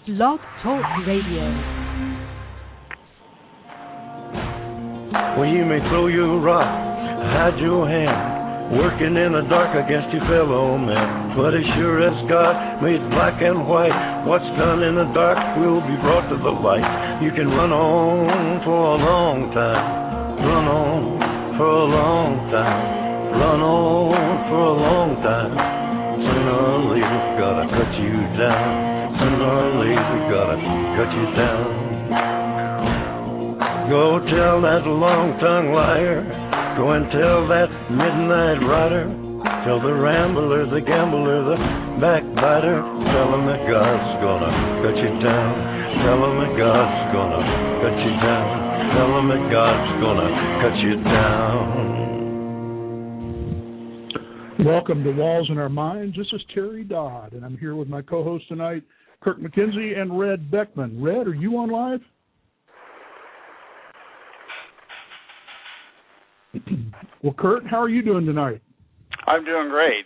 Blog Talk Radio. Well, you may throw your rock, hide your hand, working in the dark against your fellow man. But as sure as God made black and white, what's done in the dark will be brought to the light. You can run on for a long time, run on for a long time, run on for a long time. Sooner or later, gotta cut you down. Sooner or later, gotta cut you down. Go tell that long-tongued liar. Go and tell that midnight rider. Tell the rambler, the gambler, the backbiter. Tell him that God's gonna cut you down. Tell him that God's gonna cut you down. Tell him that God's gonna cut you down. Welcome to Walls in Our Minds. This is Terry Dodd, and I'm here with my co-host tonight, Kirk McKenzie and Red Beckman. Red, are you on live? Well, Kurt, how are you doing tonight? I'm doing great.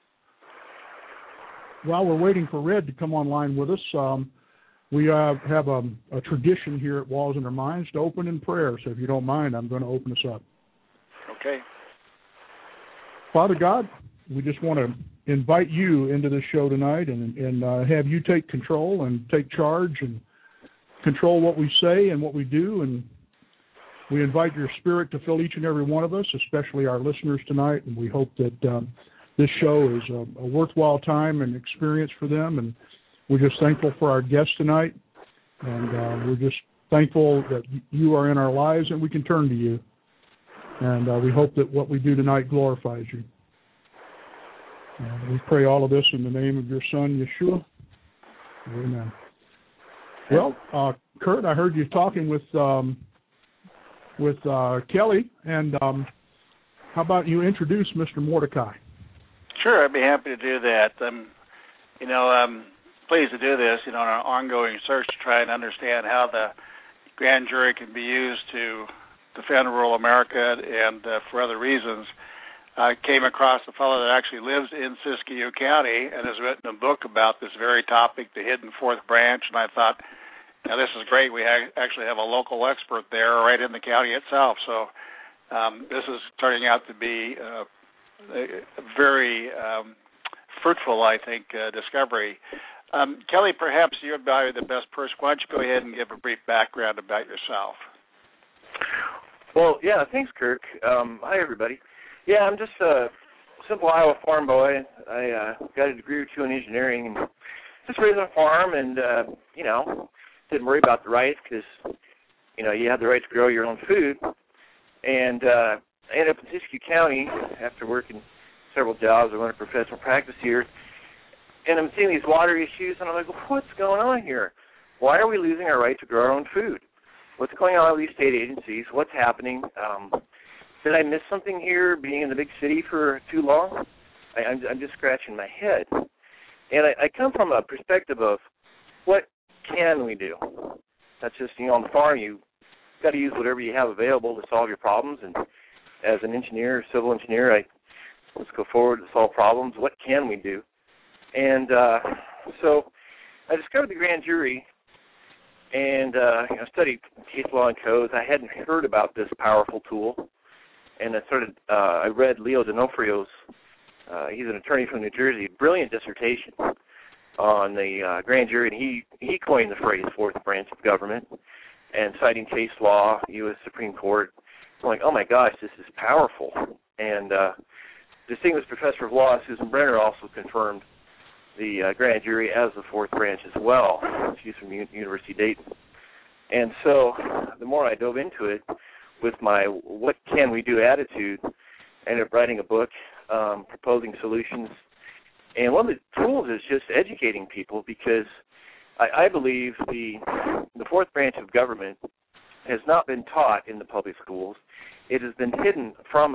While we're waiting for Red to come online with us, we have a tradition here at Walls in Our Minds to open in prayer. So if you don't mind, I'm going to open us up. Okay. Father God, we just want to invite you into the show tonight and have you take control and take charge and control what we say and what we do. And we invite your spirit to fill each and every one of us, especially our listeners tonight. And we hope that this show is a worthwhile time and experience for them. And we're just thankful for our guests tonight. And we're just thankful that you are in our lives and we can turn to you. And we hope that what we do tonight glorifies you. We pray all of this in the name of your Son, Yeshua. Amen. Well, Kurt, I heard you talking with Kelly, and how about you introduce Mr. Mordecai? Sure, I'd be happy to do that. I'm pleased to do this, in our ongoing search to try and understand how the grand jury can be used to defend rural America and for other reasons. I came across a fellow that actually lives in Siskiyou County and has written a book about this very topic, the hidden fourth branch, and I thought, now this is great. We actually have a local expert there right in the county itself, so this is turning out to be a very fruitful, I think, discovery. Kelly, perhaps you're probably the best person. Why don't you go ahead and give a brief background about yourself? Well, yeah, thanks, Kirk. Hi, everybody. Yeah, I'm just a simple Iowa farm boy. I got a degree or two in engineering and just raised on a farm and, didn't worry about the rights because, you have the right to grow your own food. And I ended up in Siskiyou County after working several jobs. I went to professional practice here. And I'm seeing these water issues, and I'm like, what's going on here? Why are we losing our right to grow our own food? What's going on with these state agencies? What's happening? Did I miss something here, being in the big city for too long? I'm just scratching my head. And I come from a perspective of what can we do? That's just, on the farm, you got to use whatever you have available to solve your problems. And as an engineer, civil engineer, let's go forward to solve problems. What can we do? And so I discovered the grand jury. And I studied case law and codes. I hadn't heard about this powerful tool. And I read Leo D'Onofrio's, he's an attorney from New Jersey, brilliant dissertation on the grand jury. And he coined the phrase fourth branch of government. And citing case law, U.S. Supreme Court, I'm like, oh my gosh, this is powerful. And distinguished professor of law, Susan Brenner, also confirmed the grand jury as the fourth branch as well. She's from University of Dayton. And so the more I dove into it with my what can we do attitude, I ended up writing a book proposing solutions. And one of the tools is just educating people because I believe the fourth branch of government has not been taught in the public schools. It has been hidden from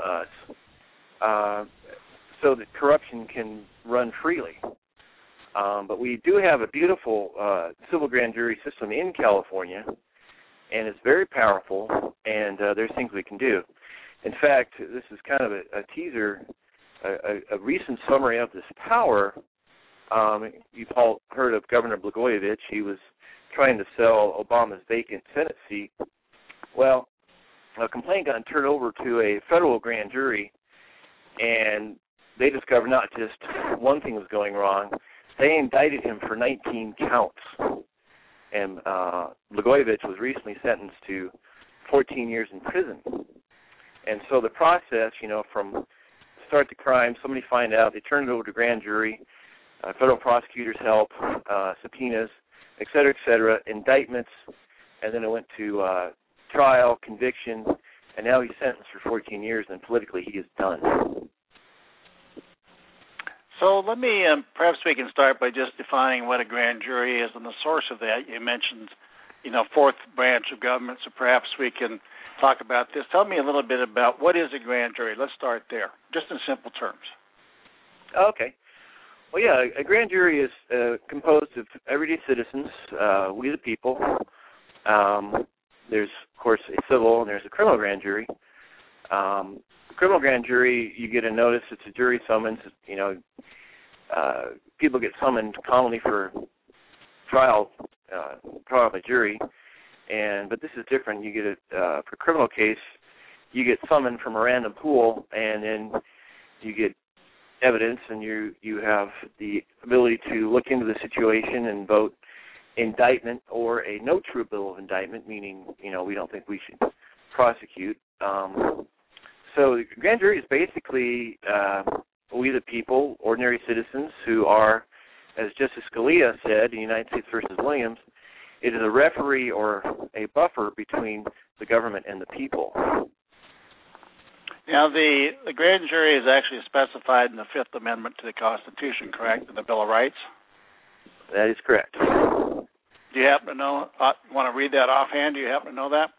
us so that corruption can run freely. But we do have a beautiful civil grand jury system in California, and it's very powerful, and there's things we can do. In fact, this is kind of a teaser, a recent summary of this power. You've all heard of Governor Blagojevich. He was trying to sell Obama's vacant Senate seat. Well, a complaint got turned over to a federal grand jury, and they discovered not just one thing was going wrong, they indicted him for 19 counts. And Blagojevich was recently sentenced to 14 years in prison. And so the process, from start the crime, somebody find out, they turn it over to grand jury, federal prosecutors help, subpoenas, et cetera, indictments, and then it went to trial, conviction, and now he's sentenced for 14 years, and politically he is done. So let me, perhaps we can start by just defining what a grand jury is and the source of that. You mentioned, fourth branch of government, so perhaps we can talk about this. Tell me a little bit about what is a grand jury. Let's start there, just in simple terms. Okay. Well, yeah, a grand jury is composed of everyday citizens, we the people. There's, of course, a civil and there's a criminal grand jury. Criminal grand jury, you get a notice, it's a jury summons. People get summoned commonly for trial by jury, but this is different. You get for criminal case, you get summoned from a random pool, and then you get evidence, and you have the ability to look into the situation and vote indictment or a no true bill of indictment, meaning we don't think we should prosecute. So the grand jury is basically we the people, ordinary citizens who are, as Justice Scalia said in United States versus Williams, it is a referee or a buffer between the government and the people. Now, the grand jury is actually specified in the Fifth Amendment to the Constitution, correct, in the Bill of Rights? That is correct. Do you happen to know, want to read that offhand? Do you happen to know that?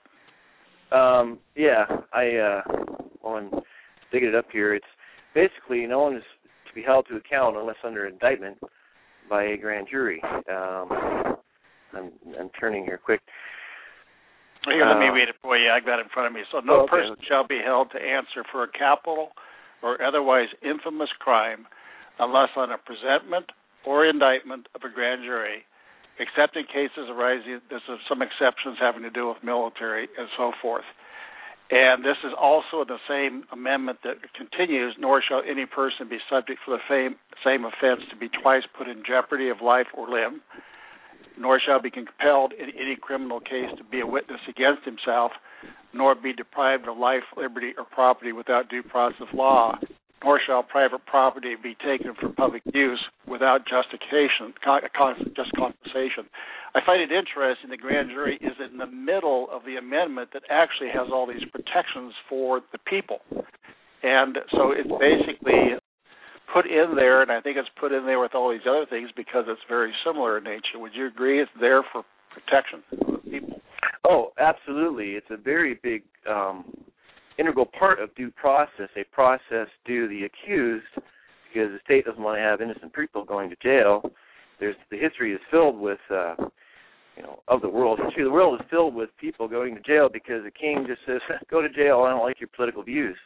I'm digging it up here. It's basically no one is to be held to account unless under indictment by a grand jury. I'm turning here quick. Here, let me read it for you. I got it in front of me. So no person shall be held to answer for a capital or otherwise infamous crime unless on a presentment or indictment of a grand jury, except in cases arising, there's some exceptions having to do with military and so forth. And this is also the same amendment that continues, nor shall any person be subject for the same offense to be twice put in jeopardy of life or limb, nor shall be compelled in any criminal case to be a witness against himself, nor be deprived of life, liberty, or property without due process of law, nor shall private property be taken for public use without justification, just compensation. I find it interesting the grand jury is in the middle of the amendment that actually has all these protections for the people. And so it's basically put in there, and I think it's put in there with all these other things because it's very similar in nature. Would you agree it's there for protection of the people? Oh, absolutely. It's a very big integral part of due process, a process due the accused, because the state doesn't want to have innocent people going to jail. The history is filled with, of the world. History of the world is filled with people going to jail because the king just says, go to jail, I don't like your political views.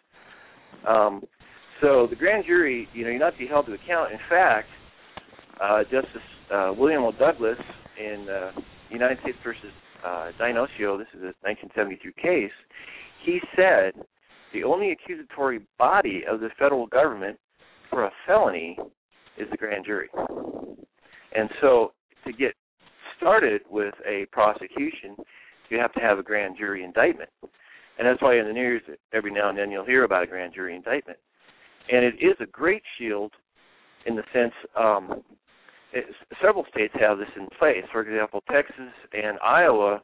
So the grand jury, you're not to be held to account. In fact, Justice William O. Douglas in United States versus Dinocio, this is a 1972 case, he said the only accusatory body of the federal government for a felony is the grand jury. And so to get started with a prosecution, you have to have a grand jury indictment. And that's why in the news, every now and then you'll hear about a grand jury indictment. And it is a great shield in the sense several states have this in place. For example, Texas and Iowa,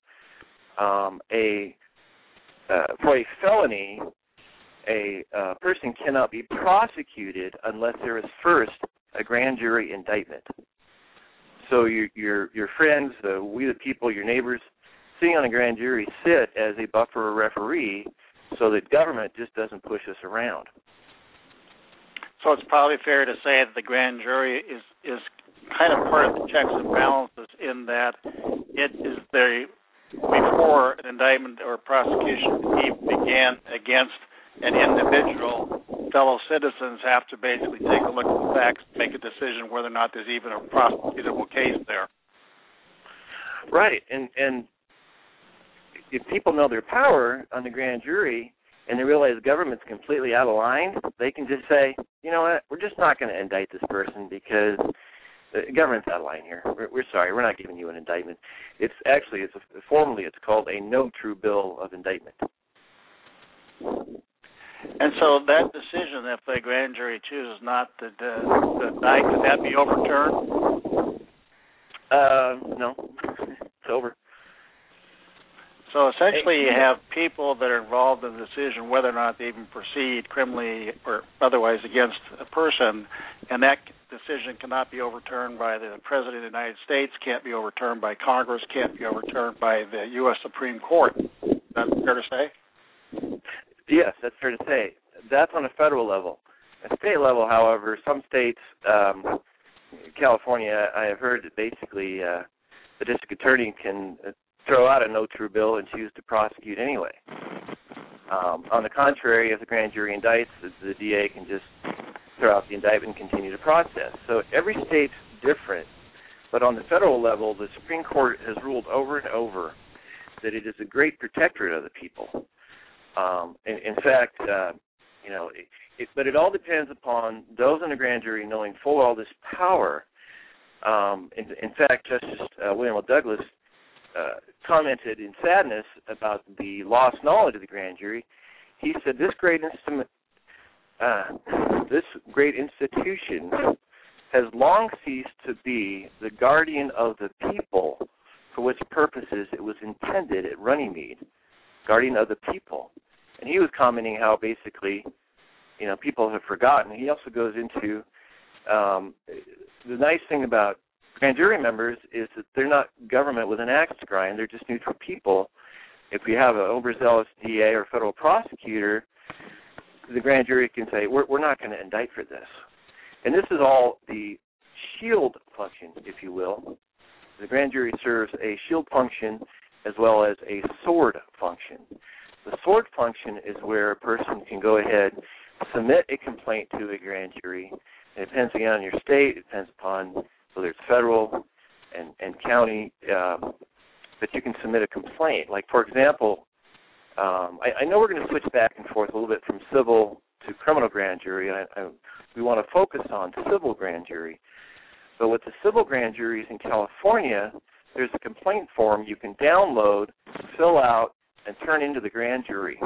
for a felony, a person cannot be prosecuted unless there is first a grand jury indictment. So your friends, we the people, your neighbors, sitting on a grand jury sit as a buffer or referee so that government just doesn't push us around. So it's probably fair to say that the grand jury is kind of part of the checks and balances in that it is before an indictment or prosecution began against an individual, fellow citizens have to basically take a look at the facts, make a decision whether or not there's even a prosecutable case there. Right, and if people know their power on the grand jury and they realize the government's completely out of line, they can just say, you know what, we're just not going to indict this person because the government's out of line here. We're sorry, we're not giving you an indictment. Formally it's called a no true bill of indictment. And so that decision, if the grand jury chooses not to indict, could that be overturned? No, it's over. So essentially you have people that are involved in the decision whether or not they even proceed criminally or otherwise against a person, and that decision cannot be overturned by the President of the United States, can't be overturned by Congress, can't be overturned by the U.S. Supreme Court. Is that fair to say? Yes, that's fair to say. That's on a federal level. At a state level, however, some states, California, I have heard that basically the district attorney can throw out a no true bill and choose to prosecute anyway. On the contrary, if the grand jury indicts, the DA can just throw out the indictment and continue to process. So every state's different, but on the federal level, the Supreme Court has ruled over and over that it is a great protectorate of the people. In fact, but it all depends upon those in the grand jury knowing full well this power. In fact, Justice William L. Douglas commented in sadness about the lost knowledge of the grand jury. He said, this great institution has long ceased to be the guardian of the people for which purposes it was intended at Runnymede, guardian of the people. And he was commenting how basically, people have forgotten. He also goes into the nice thing about grand jury members is that they're not government with an axe to grind. They're just neutral people. If we have an overzealous DA or federal prosecutor, the grand jury can say, we're not going to indict for this. And this is all the shield function, if you will. The grand jury serves a shield function as well as a sword function. The sword function is where a person can go ahead, submit a complaint to a grand jury. It depends again on your state. It depends upon whether it's federal and county. But you can submit a complaint. Like, for example, I know we're going to switch back and forth a little bit from civil to criminal grand jury. We want to focus on civil grand jury. But with the civil grand juries in California, there's a complaint form you can download, fill out, and turn into the grand jury.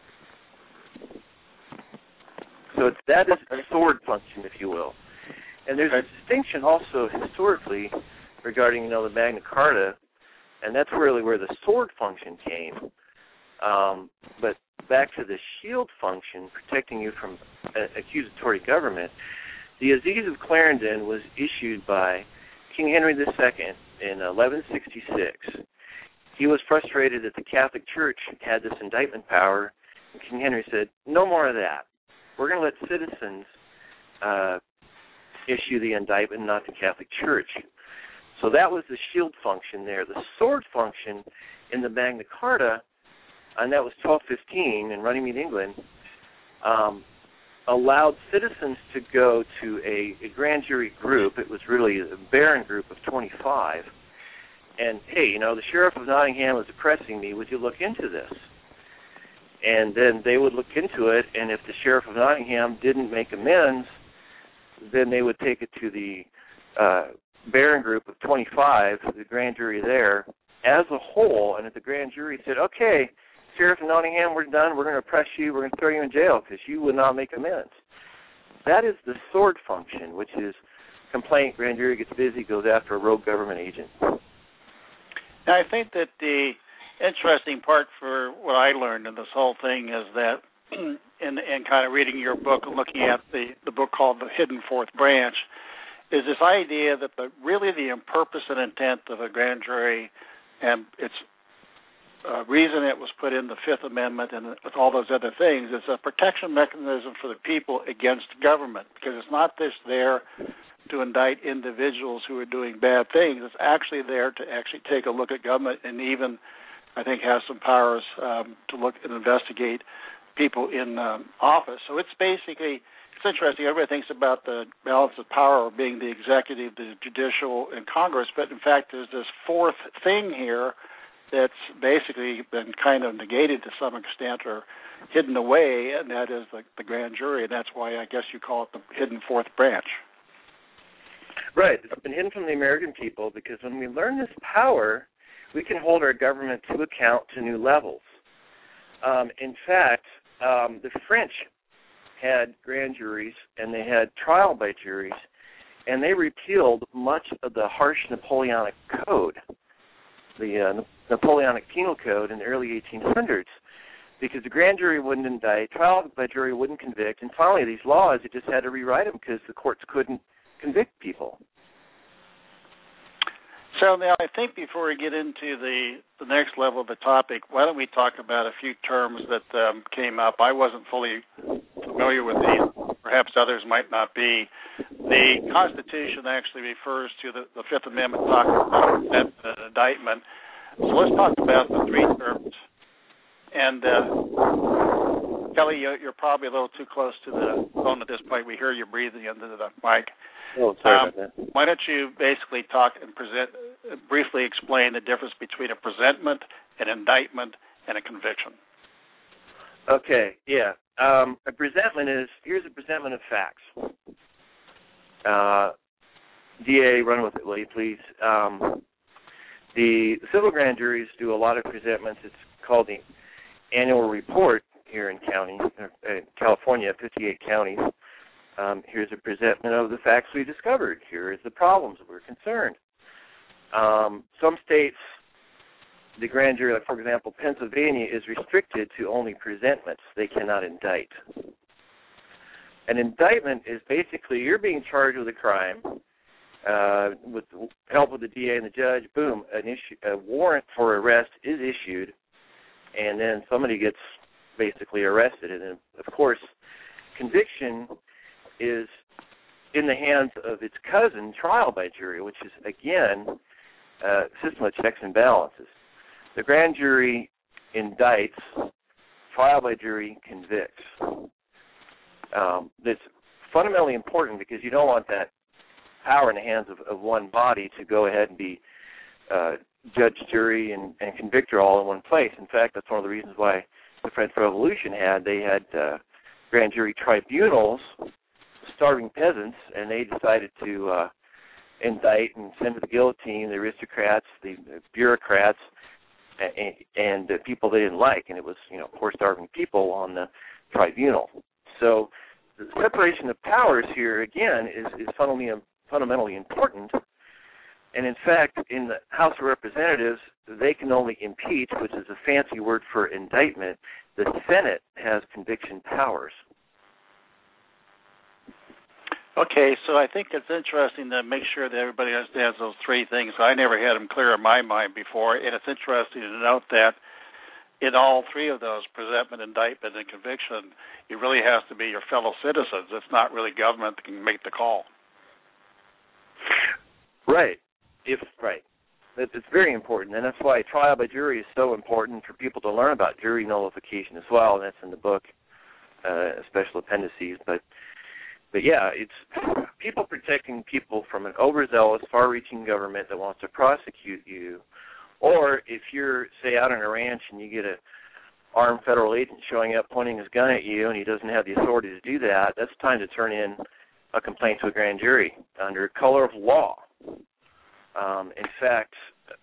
So that is a sword function, if you will. And there's a distinction also historically regarding, the Magna Carta, and that's really where the sword function came. But back to the shield function, protecting you from accusatory government, the Aziz of Clarendon was issued by King Henry II in 1166. He was frustrated that the Catholic Church had this indictment power, and King Henry said, no more of that. We're going to let citizens issue the indictment, not the Catholic Church. So that was the shield function there. The sword function in the Magna Carta, and that was 1215 in Runnymede, England, allowed citizens to go to a grand jury group. It was really a baron group of 25. And, hey, the sheriff of Nottingham is oppressing me. Would you look into this? And then they would look into it, and if the sheriff of Nottingham didn't make amends, then they would take it to the baron group of 25, the grand jury there, as a whole. And if the grand jury said, okay, sheriff of Nottingham, we're done. We're going to oppress you. We're going to throw you in jail because you would not make amends. That is the sword function, which is complaint, grand jury gets busy, goes after a rogue government agent. Now, I think that the interesting part for what I learned in this whole thing is that in kind of reading your book and looking at the book called The Hidden Fourth Branch, is this idea that the purpose and intent of a grand jury and its reason it was put in the Fifth Amendment and with all those other things is a protection mechanism for the people against government, because it's not just there to indict individuals who are doing bad things. It's actually there to actually take a look at government and even, I think, has some powers to look and investigate people in office. So it's basically it's interesting. Everybody thinks about the balance of power being the executive, the judicial, and Congress, but in fact there's this fourth thing here that's basically been kind of negated to some extent or hidden away, and that is the grand jury, and that's why I guess you call it the hidden fourth branch. Right. It's been hidden from the American people because when we learn this power, we can hold our government to account to new levels. In fact, the French had grand juries and they had trial by juries, and they repealed much of the harsh Napoleonic Code, the Napoleonic Penal Code in the early 1800s, because the grand jury wouldn't indict, trial by jury wouldn't convict, and finally these laws, it just had to rewrite them because the courts couldn't convict people. So now I think before we get into the next level of the topic, why don't we talk about a few terms that came up. I wasn't fully familiar with these. Perhaps others might not be. The Constitution actually refers to the Fifth Amendment talking about an indictment. So let's talk about the three terms. And Kelly, you're probably a little too close to the phone at this point. We hear you breathing into the mic. Oh, sorry about that. Why don't you basically talk and briefly explain the difference between a presentment, an indictment, and a conviction? Okay, yeah. A presentment here's a presentment of facts. DA, run with it, will you please? The civil grand juries do a lot of presentments. It's called the annual report here in California, 58 counties. Here's a presentment of the facts we discovered. Here is the problems we're concerned. Some states, the grand jury, like for example, Pennsylvania, is restricted to only presentments. They cannot indict. An indictment is basically you're being charged with a crime. With help with the DA and the judge, boom, a warrant for arrest is issued, and then somebody gets basically arrested. And of course, conviction is in the hands of its cousin, trial by jury, which is, again, a system of checks and balances. The grand jury indicts, trial by jury convicts. That's fundamentally important because you don't want that power in the hands of one body to go ahead and be judge, jury, and convictor all in one place. In fact, that's one of the reasons why the French Revolution had grand jury tribunals, starving peasants, and they decided to indict and send to the guillotine the aristocrats, the bureaucrats, and the people they didn't like. And it was, poor starving people on the tribunal. So the separation of powers here, again, is fundamentally important. And in fact, in the House of Representatives, they can only impeach, which is a fancy word for indictment. The Senate has conviction powers. Okay, so I think it's interesting to make sure that everybody understands those three things. I never had them clear in my mind before, and it's interesting to note that in all three of those, presentment, indictment, and conviction, it really has to be your fellow citizens. It's not really government that can make the call. Right. It's very important, and that's why trial by jury is so important for people to learn about jury nullification as well, and that's in the book, special appendices. But yeah, it's people protecting people from an overzealous, far-reaching government that wants to prosecute you. Or if you're, say, out on a ranch and you get an armed federal agent showing up pointing his gun at you and he doesn't have the authority to do that, that's time to turn in a complaint to a grand jury under color of law. In fact,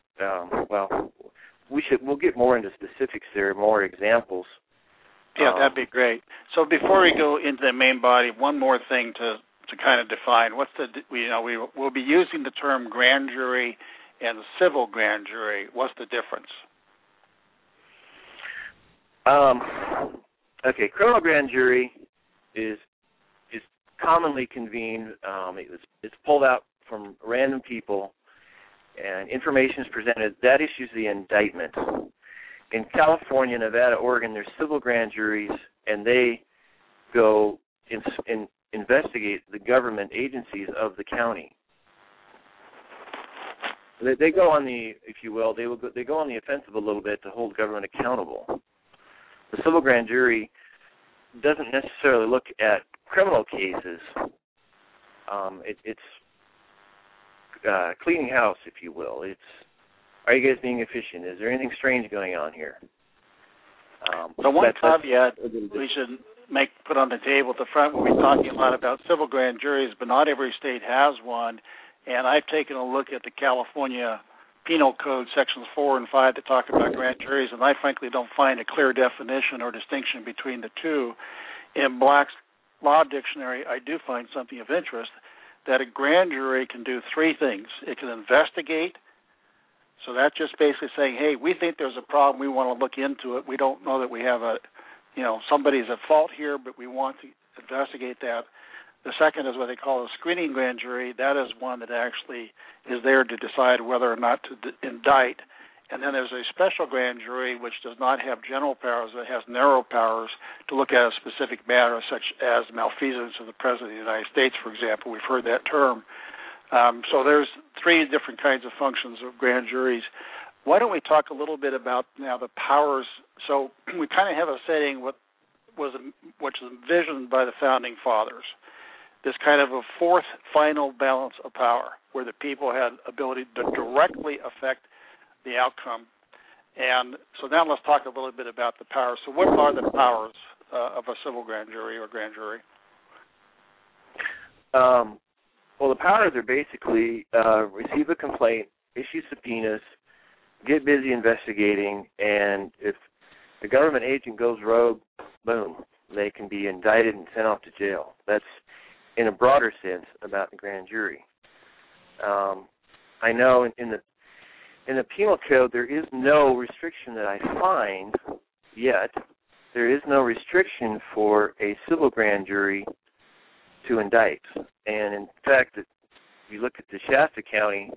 we'll get more into specifics there, more examples. Yeah, that'd be great. So before we go into the main body, one more thing to kind of define. We'll be using the term grand jury and civil grand jury. What's the difference? Okay, criminal grand jury is commonly convened. It's pulled out from random people, and information is presented. That issues the indictment. In California, Nevada, Oregon, there's civil grand juries, and they go investigate the government agencies of the county. They go on the, if you will, they go on the offensive a little bit to hold government accountable. The civil grand jury doesn't necessarily look at criminal cases, it's cleaning house, if you will. Are you guys being efficient? Is there anything strange going on here? The one caveat we should put on the table at the front, when we're talking a lot about civil grand juries, but not every state has one. And I've taken a look at the California Penal Code, Sections 4 and 5, that talk about grand juries, and I frankly don't find a clear definition or distinction between the two. In Black's Law Dictionary, I do find something of interest, that a grand jury can do three things. It can investigate. So that's just basically saying, hey, we think there's a problem. We want to look into it. We don't know that we have somebody's at fault here, but we want to investigate that. The second is what they call a screening grand jury. That is one that actually is there to decide whether or not to indict. And then there's a special grand jury which does not have general powers. It has narrow powers to look at a specific matter, such as malfeasance of the President of the United States, for example. We've heard that term. So there's three different kinds of functions of grand juries. Why don't we talk a little bit about now the powers? So we kind of have a setting which was envisioned by the Founding Fathers, this kind of a fourth final balance of power where the people had ability to directly affect the outcome. And so now let's talk a little bit about the powers. So what are the powers of a civil grand jury or grand jury? Well, the powers are basically receive a complaint, issue subpoenas, get busy investigating, and if the government agent goes rogue, boom, they can be indicted and sent off to jail. That's, in a broader sense, about the grand jury. I know in the Penal Code there is no restriction that I find yet. There is no restriction for a civil grand jury to indict. And in fact, if you look at the Shasta County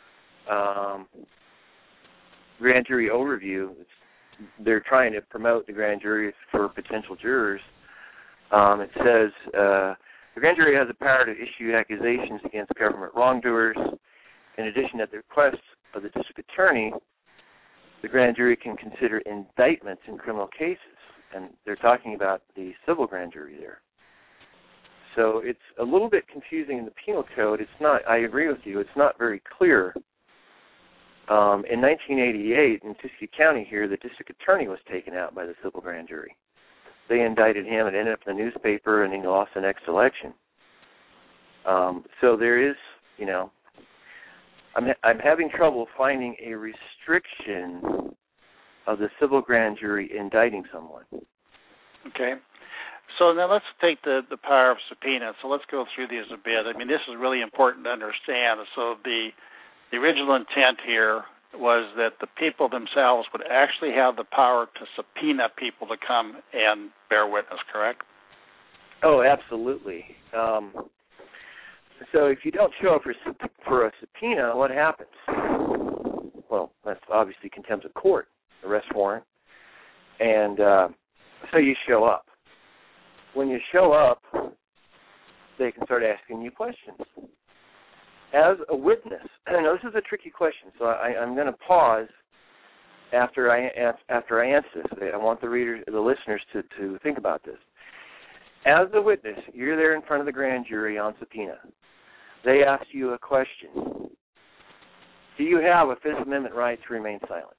grand jury overview, they're trying to promote the grand jury for potential jurors. It says the grand jury has the power to issue accusations against government wrongdoers. In addition, at the request of the district attorney, the grand jury can consider indictments in criminal cases. And they're talking about the civil grand jury there. So it's a little bit confusing in the Penal Code. It's not, I agree with you, it's not very clear. In 1988, in Tuskegee County here, the district attorney was taken out by the civil grand jury. They indicted him. It ended up in the newspaper, and he lost the next election. So there is, I'm having trouble finding a restriction of the civil grand jury indicting someone. Okay. So now let's take the power of subpoena. So let's go through these a bit. I mean, this is really important to understand. So the original intent here was that the people themselves would actually have the power to subpoena people to come and bear witness, correct? Oh, absolutely. So if you don't show up for a subpoena, what happens? Well, that's obviously contempt of court, arrest warrant. And so you show up. When you show up, they can start asking you questions. As a witness, I know this is a tricky question, so I'm going to pause after I answer this. I want the listeners to think about this. As a witness, you're there in front of the grand jury on subpoena. They ask you a question. Do you have a Fifth Amendment right to remain silent?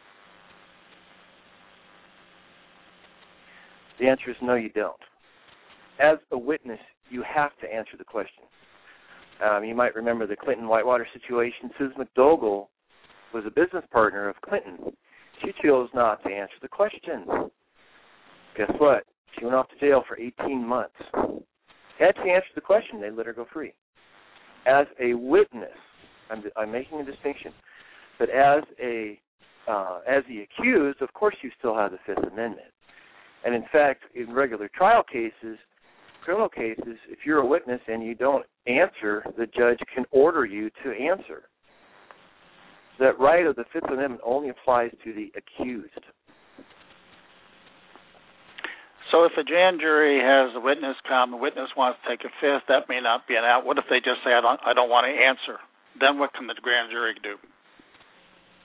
The answer is no, you don't. As a witness, you have to answer the question. You might remember the Clinton-Whitewater situation. Susan McDougall was a business partner of Clinton. She chose not to answer the question. Guess what? She went off to jail for 18 months. Had she answered the question, they let her go free. As a witness, I'm making a distinction, but as the accused, of course you still have the Fifth Amendment. And in fact, in regular trial cases, criminal cases, if you're a witness and you don't answer, the judge can order you to answer. That right of the Fifth Amendment only applies to the accused. So if a grand jury has a witness come, the witness wants to take a fifth, that may not be an out. What if they just say, I don't want to answer? Then what can the grand jury do?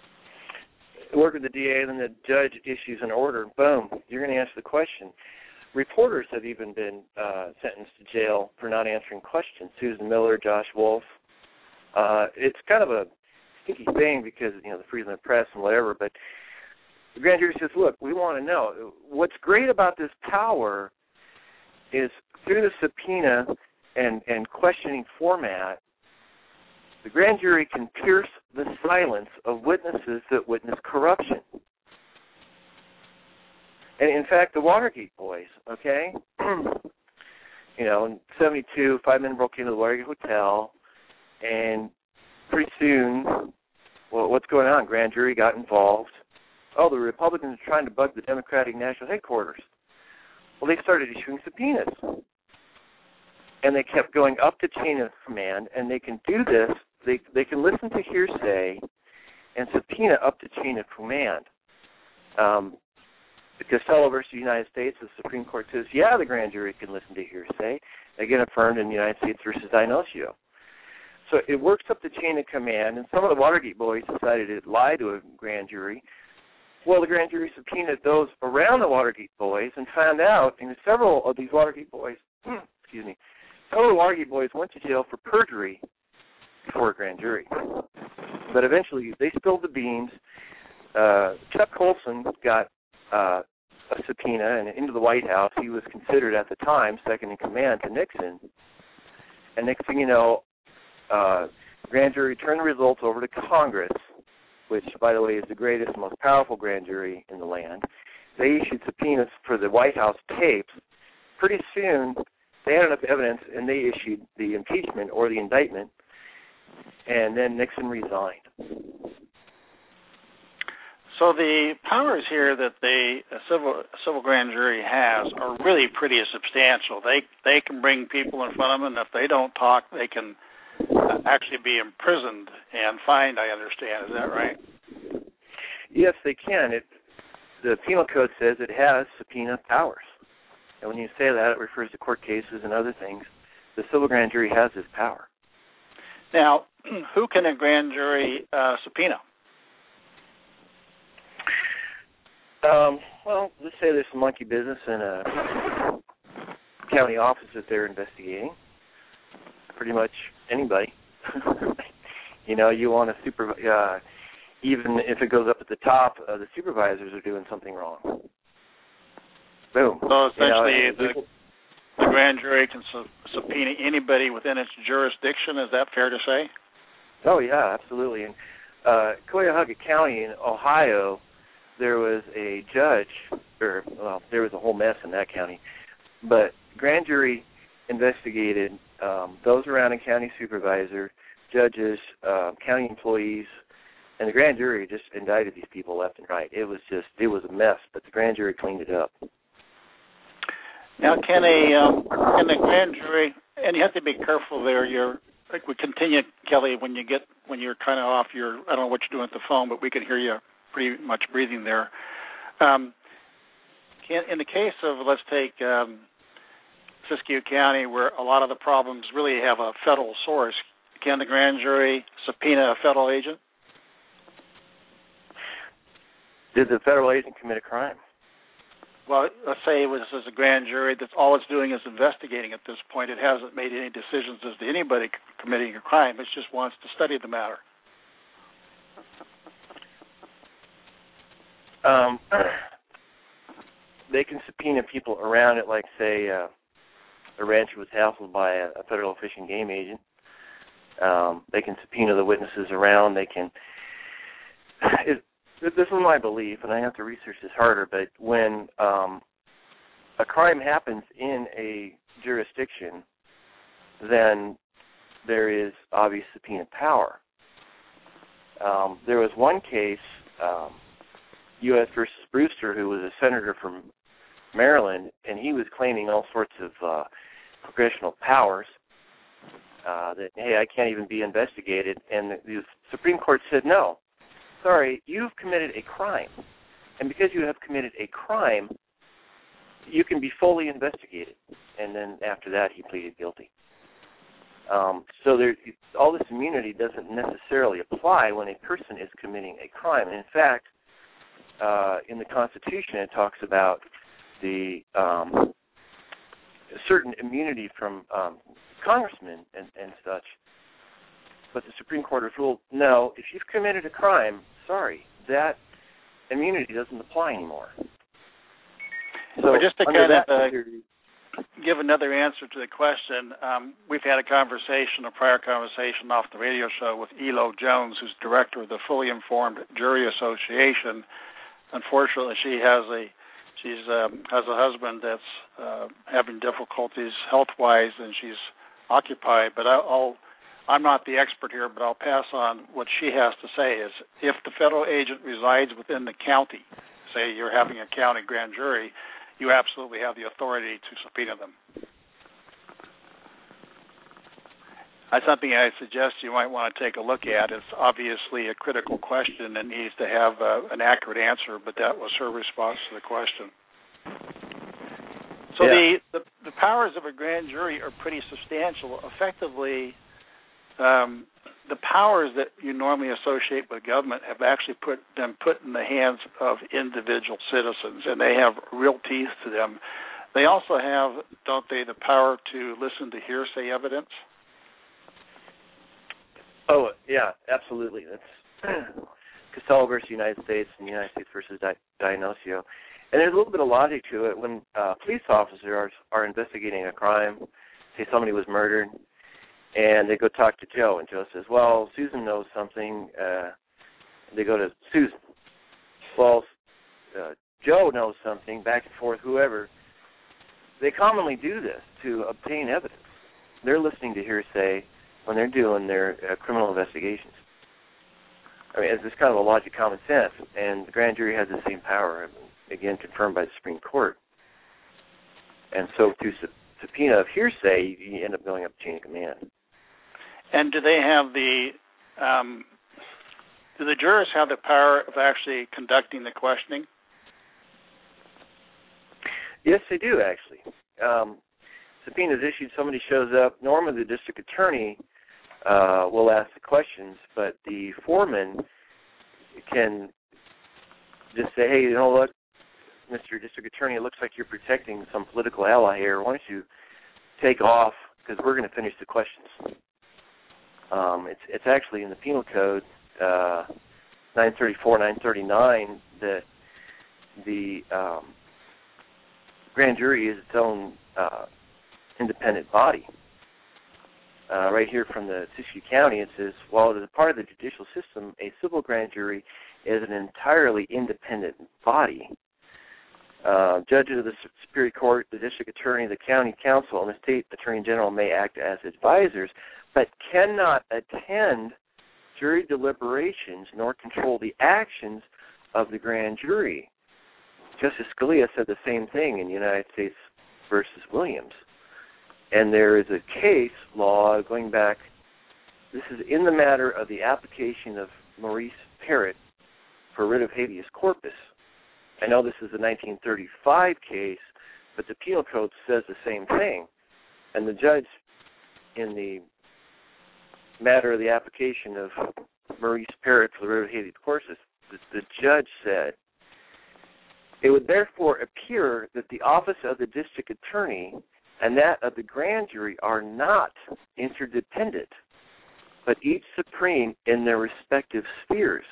Work with the DA, then the judge issues an order. Boom, you're going to answer the question. reporters have even been sentenced to jail for not answering questions. Susan Miller, Josh Wolf. It's kind of a sticky thing because, the freedom of the press and whatever, but the grand jury says, look, we want to know. What's great about this power is through the subpoena and questioning format, the grand jury can pierce the silence of witnesses that witness corruption. And in fact, the Watergate boys, okay? In 1972, 5 men broke into the Watergate Hotel, and pretty soon, well, what's going on? Grand jury got involved. Oh, the Republicans are trying to bug the Democratic National Headquarters. Well, they started issuing subpoenas. And they kept going up the chain of command, and they can do this. They can listen to hearsay and subpoena up the chain of command. The Costello versus the United States, the Supreme Court says, yeah, the grand jury can listen to hearsay, again affirmed in the United States versus Dinosio. So it works up the chain of command, and some of the Watergate boys decided to lie to a grand jury. Well, the grand jury subpoenaed those around the Watergate boys and found out, and several of these Watergate boys, several of the Watergate boys went to jail for perjury before a grand jury. But eventually they spilled the beans. Chuck Colson got a subpoena and into the White House. He was considered at the time second in command to Nixon. And next thing you know, grand jury turned the results over to Congress, which, by the way, is the greatest, most powerful grand jury in the land. They issued subpoenas for the White House tapes. Pretty soon, they had enough evidence, and they issued the impeachment or the indictment, and then Nixon resigned. So the powers here that the civil grand jury has are really pretty substantial. They can bring people in front of them, and if they don't talk, they can actually be imprisoned and fined, I understand. Is that right? Yes, they can. The Penal Code says it has subpoena powers. And when you say that, it refers to court cases and other things. The civil grand jury has this power. Now, who can a grand jury subpoena? Well, let's say there's some monkey business in a county office that they're investigating. Pretty much anybody. You want to even if it goes up at the top, the supervisors are doing something wrong. Boom. So essentially, the grand jury can subpoena anybody within its jurisdiction. Is that fair to say? Oh, yeah, absolutely. In Cuyahoga County in Ohio, there was a judge, there was a whole mess in that county, but grand jury investigated those around a county supervisor, judges, county employees, and the grand jury just indicted these people left and right. It was a mess, but the grand jury cleaned it up. Now, can the grand jury, and you have to be careful there. We continue, Kelly, when you're kind of off your, I don't know what you're doing at the phone, but we can hear you pretty much breathing there. In the case of, let's take Siskiyou County, where a lot of the problems really have a federal source, can the grand jury subpoena a federal agent? Did the federal agent commit a crime? Well, let's say this is a grand jury that's all it's doing is investigating at this point. It hasn't made any decisions as to anybody committing a crime. It just wants to study the matter. They can subpoena people around it, like, say, a rancher was hassled by a federal fish and game agent. They can subpoena the witnesses around. They can... This is my belief, and I have to research this harder, but when a crime happens in a jurisdiction, then there is obvious subpoena power. There was one case, U.S. versus Brewster, who was a senator from Maryland, and he was claiming all sorts of congressional powers that, hey, I can't even be investigated. And the Supreme Court said, no, sorry, you've committed a crime. And because you have committed a crime, you can be fully investigated. And then after that, he pleaded guilty. So all this immunity doesn't necessarily apply when a person is committing a crime. And in fact, in the Constitution, it talks about the certain immunity from congressmen and such. But the Supreme Court has ruled, no, if you've committed a crime, sorry, that immunity doesn't apply anymore. So but just to kind of give another answer to the question, we've had a prior conversation off the radio show with Elo Jones, who's director of the Fully Informed Jury Association. Unfortunately, she has a husband that's having difficulties health-wise, and she's occupied. But I'm not the expert here, but I'll pass on what she has to say. Is if the federal agent resides within the county, say you're having a county grand jury, you absolutely have the authority to subpoena them. That's something I suggest you might want to take a look at. It's obviously a critical question and needs to have an accurate answer, but that was her response to the question. So the powers of a grand jury are pretty substantial. Effectively, the powers that you normally associate with government have actually put in the hands of individual citizens, and they have real teeth to them. They also have, don't they, the power to listen to hearsay evidence? Oh, yeah, absolutely. That's Costello versus United States and United States versus Dinosio. And there's a little bit of logic to it. When police officers are investigating a crime, say somebody was murdered, and they go talk to Joe, and Joe says, well, Susan knows something. They go to Susan. Well, Joe knows something, back and forth, whoever. They commonly do this to obtain evidence. They're listening to hearsay when they're doing their criminal investigations. I mean, it's just kind of a logic, common sense, and the grand jury has the same power, again, confirmed by the Supreme Court. And so through subpoena of hearsay, you end up going up the chain of command. And do they have do the jurors have the power of actually conducting the questioning? Yes, they do, actually. Subpoena is issued, somebody shows up. Normally the district attorney will ask the questions, but the foreman can just say, hey, you know what, Mr. District Attorney, it looks like you're protecting some political ally here. Why don't you take off, because we're going to finish the questions. It's actually in the Penal Code, 934, 939, that the grand jury is its own independent body. Right here from the Siskiyou County, it says, while it is a part of the judicial system, a civil grand jury is an entirely independent body. Judges of the Superior Court, the district attorney, the county council, and the state attorney general may act as advisors, but cannot attend jury deliberations nor control the actions of the grand jury. Justice Scalia said the same thing in United States versus Williams. And there is a case law going back, this is in the matter of the application of Maurice Parrott for writ of habeas corpus. I know this is a 1935 case, but the Penal Code says the same thing. And the judge in the matter of the application of Maurice Parrott for the writ of habeas corpus, the judge said, it would therefore appear that the office of the district attorney and that of the grand jury are not interdependent, but each supreme in their respective spheres.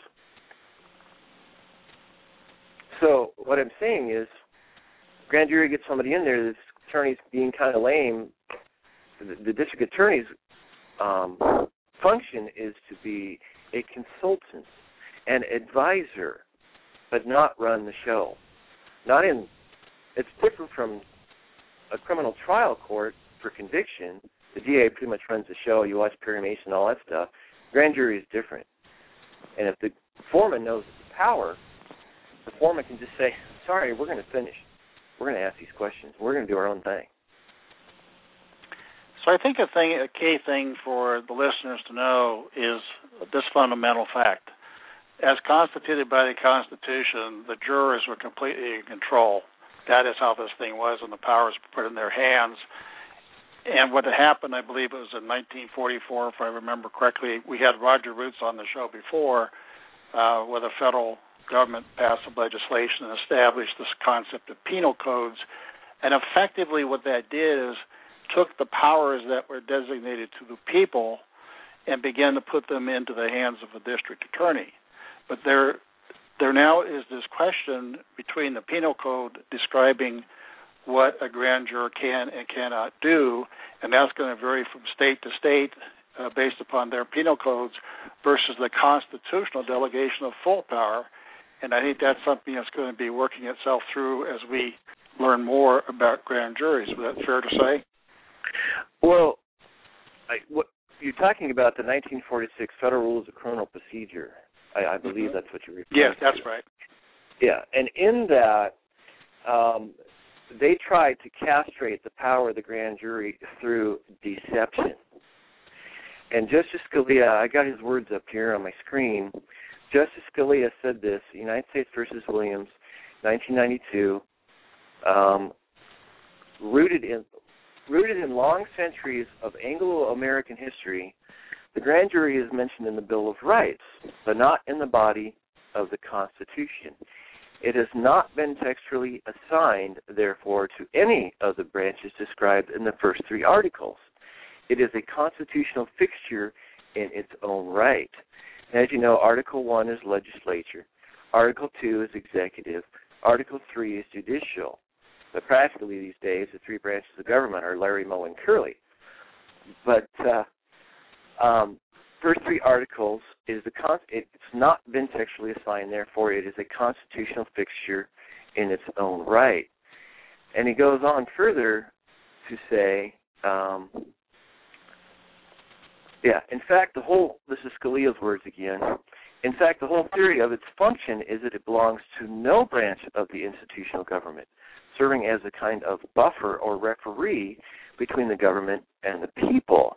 So what I'm saying is, grand jury gets somebody in there, this attorney's being kind of lame. The district attorney's function is to be a consultant, an advisor, but not run the show. It's different from a criminal trial court for conviction. The DA pretty much runs the show. You watch Perry Mason, all that stuff. Grand jury is different. And if the foreman knows the power, the foreman can just say, sorry, we're going to finish. We're going to ask these questions. We're going to do our own thing. So I think a key thing for the listeners to know is this fundamental fact. As constituted by the Constitution, the jurors were completely in control. That is how this thing was, and the powers were put in their hands. And what had happened, I believe it was in 1944, if I remember correctly, we had Roger Roots on the show before, where the federal government passed some legislation and established this concept of penal codes. And effectively what that did is took the powers that were designated to the people and began to put them into the hands of the district attorney. But there now is this question between the penal code describing what a grand juror can and cannot do, and that's going to vary from state to state based upon their penal codes versus the constitutional delegation of full power. And I think that's something that's going to be working itself through as we learn more about grand juries. Is that fair to say? Well, what you're talking about the 1946 Federal Rules of Criminal Procedure. I believe that's what you're referring to. Yes, that's right. Yeah, and in that, they tried to castrate the power of the grand jury through deception. And Justice Scalia, I got his words up here on my screen. Justice Scalia said this, United States versus Williams, 1992, rooted in long centuries of Anglo-American history, the grand jury is mentioned in the Bill of Rights, but not in the body of the Constitution. It has not been textually assigned, therefore, to any of the branches described in the first three articles. It is a constitutional fixture in its own right. As you know, Article 1 is legislature, Article 2 is executive, Article 3 is judicial. But practically these days, the three branches of government are Larry, Moe, and Curly. But first three articles it's not been textually assigned, therefore it is a constitutional fixture in its own right. And he goes on further to say, in fact, this is Scalia's words again, in fact, the whole theory of its function is that it belongs to no branch of the institutional government, serving as a kind of buffer or referee between the government and the people.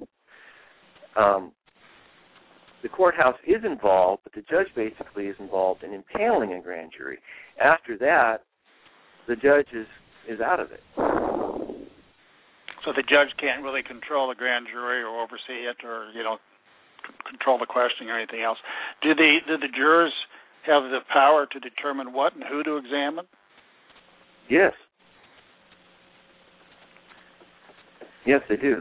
The courthouse is involved, but the judge basically is involved in impaling a grand jury. After that, the judge is out of it. So the judge can't really control the grand jury or oversee it or, control the questioning or anything else. Do the jurors have the power to determine what and who to examine? Yes. Yes, they do.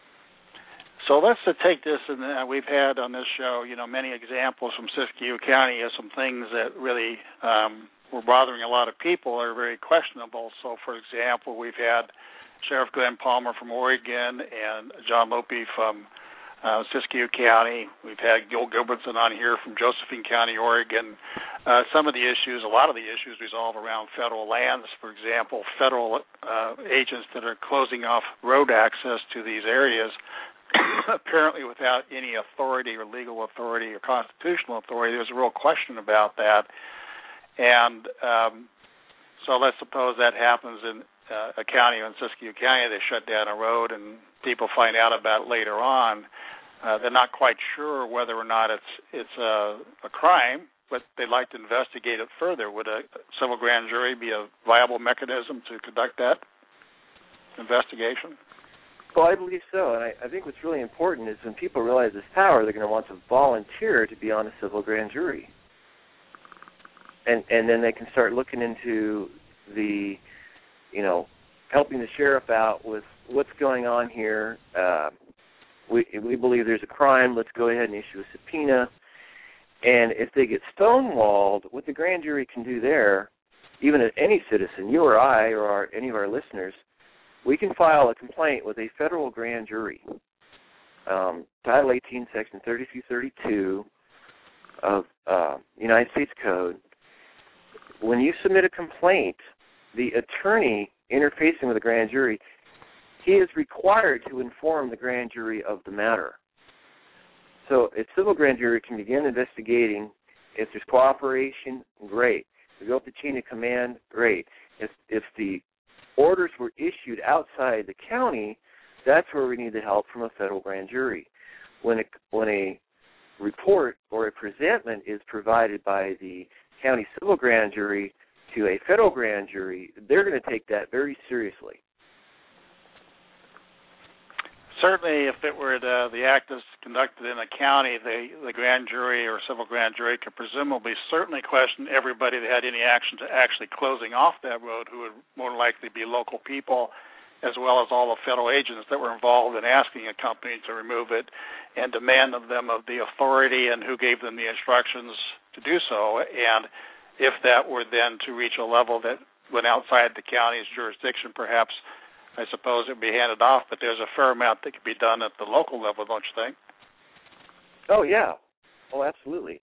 So let's take this, and we've had on this show, many examples from Siskiyou County of some things that really were bothering a lot of people or are very questionable. So, for example, we've had Sheriff Glenn Palmer from Oregon and John Lope from Siskiyou County. We've had Gil Gilbertson on here from Josephine County, Oregon. A lot of the issues resolve around federal lands. For example, federal agents that are closing off road access to these areas apparently without any authority or legal authority or constitutional authority. There's a real question about that. And so let's suppose that happens in a county in Siskiyou County. They shut down a road and people find out about it later on. They're not quite sure whether or not it's a crime, but they'd like to investigate it further. Would a civil grand jury be a viable mechanism to conduct that investigation? Well, I believe so, and I think what's really important is when people realize this power, they're going to want to volunteer to be on a civil grand jury. And then they can start looking into the, helping the sheriff out with what's going on here. We believe there's a crime. Let's go ahead and issue a subpoena. And if they get stonewalled, what the grand jury can do there, even if any citizen, you or I or any of our listeners, we can file a complaint with a federal grand jury. Title 18, Section 3232 of United States Code. When you submit a complaint, the attorney interfacing with the grand jury, he is required to inform the grand jury of the matter. So a civil grand jury can begin investigating. If there's cooperation, great. If we go up the chain of command, great. If the orders were issued outside the county, that's where we need the help from a federal grand jury. When a report or a presentment is provided by the county civil grand jury to a federal grand jury, they're going to take that very seriously. Certainly, if it were the act of conducted in a county, the grand jury or civil grand jury could presumably certainly question everybody that had any action to actually closing off that road, who would more likely be local people, as well as all the federal agents that were involved in asking a company to remove it and demand of them of the authority and who gave them the instructions to do so. And if that were then to reach a level that went outside the county's jurisdiction, perhaps, I suppose it would be handed off, but there's a fair amount that could be done at the local level, don't you think? Oh, yeah. Oh, absolutely.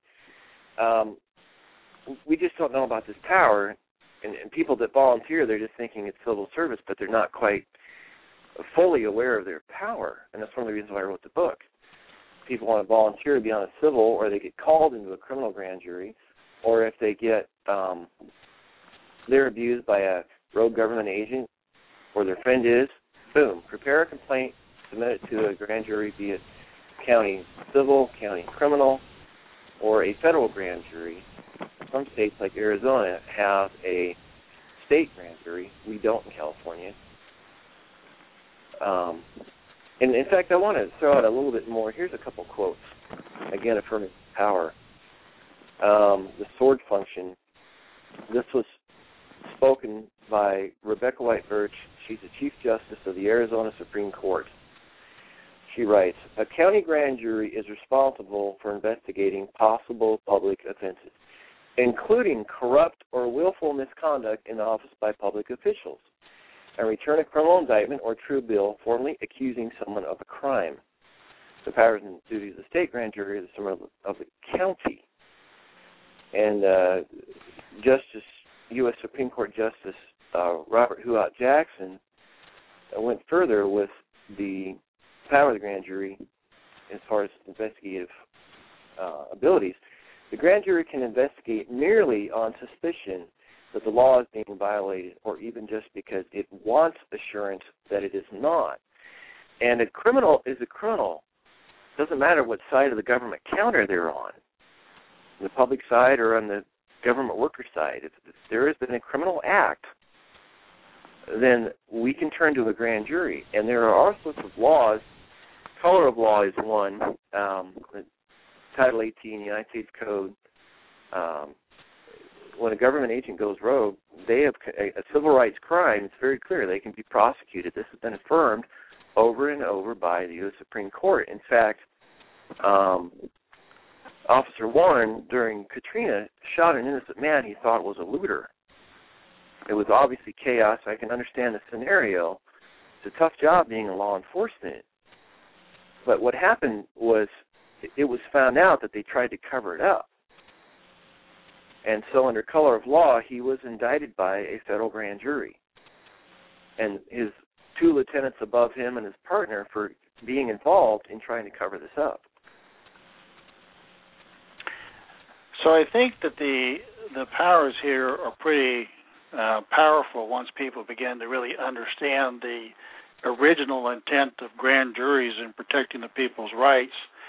We just don't know about this power, and people that volunteer, they're just thinking it's civil service, but they're not quite fully aware of their power, and that's one of the reasons why I wrote the book. People want to volunteer to be on a civil, or they get called into a criminal grand jury, or if they get, they're abused by a rogue government agent, or their friend is, boom, prepare a complaint, submit it to a grand jury, be it county civil, county criminal, or a federal grand jury. Some states like Arizona have a state grand jury. We don't in California. And in fact, I want to throw out a little bit more. Here's a couple quotes. Again, affirmative power. The sword function. This was spoken by Rebecca White Birch. She's the Chief Justice of the Arizona Supreme Court. She writes, a county grand jury is responsible for investigating possible public offenses, including corrupt or willful misconduct in office by public officials, and return a criminal indictment or true bill formally accusing someone of a crime. The powers and duties of the state grand jury are the same of the county. And U.S. Supreme Court Justice Robert Huot Jackson went further with the power of the grand jury as far as investigative abilities. The grand jury can investigate merely on suspicion that the law is being violated, or even just because it wants assurance that it is not. And a criminal is a criminal. It doesn't matter what side of the government counter they're on, the public side or on the government worker side. If there has been a criminal act, then we can turn to a grand jury. And there are all sorts of laws. Color of law is one. Title 18, the United States Code. When a government agent goes rogue, they have a civil rights crime. It's very clear. They can be prosecuted. This has been affirmed over and over by the U.S. Supreme Court. In fact, Officer Warren, during Katrina, shot an innocent man he thought was a looter. It was obviously chaos. I can understand the scenario. It's a tough job being in law enforcement. But what happened was it was found out that they tried to cover it up. And so under color of law, he was indicted by a federal grand jury. And his two lieutenants above him and his partner for being involved in trying to cover this up. So I think that the powers here are pretty powerful once people begin to really understand the original intent of grand juries in protecting the people's rights.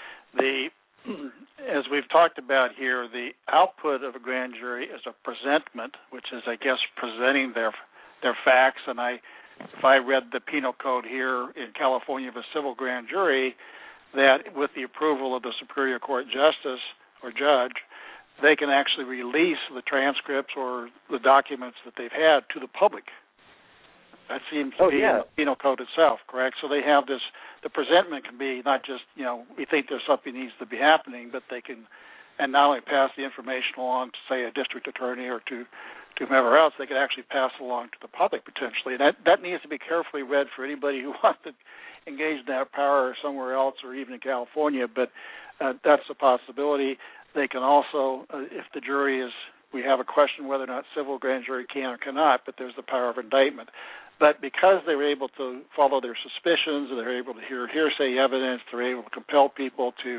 As we've talked about here, the output of a grand jury is a presentment, which is, I guess, presenting their facts. And if I read the penal code here in California of a civil grand jury, that with the approval of the Superior Court justice or judge, they can actually release the transcripts or the documents that they've had to the public. That seems to be in the penal code itself, correct? So they have this, the presentment can be not just, we think there's something needs to be happening, but they can, and not only pass the information along to, say, a district attorney or to whomever else, they can actually pass it along to the public potentially. And that needs to be carefully read for anybody who wants to engage in that power somewhere else or even in California, but that's a possibility. They can also, if the jury is, we have a question whether or not civil grand jury can or cannot, but there's the power of indictment. But because they were able to follow their suspicions, they're able to hear hearsay evidence, they're able to compel people to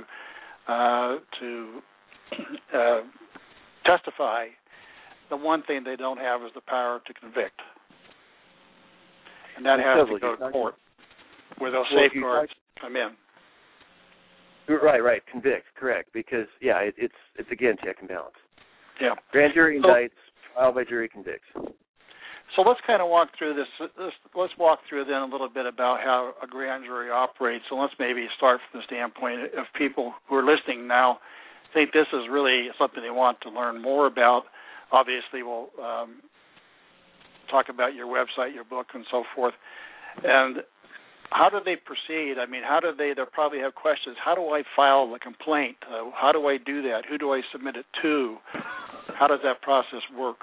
testify, the one thing they don't have is the power to convict. And that has to go to court, where those safeguards come in. Right, convict, correct, because, it's again, check and balance. Yeah. Grand jury indicts, trial by jury convicts. So let's kind of walk through this. Let's walk through then a little bit about how a grand jury operates. So let's maybe start from the standpoint of people who are listening now think this is really something they want to learn more about. Obviously, we'll talk about your website, your book, and so forth. And how do they proceed? I mean, they'll probably have questions. How do I file the complaint? How do I do that? Who do I submit it to? How does that process work?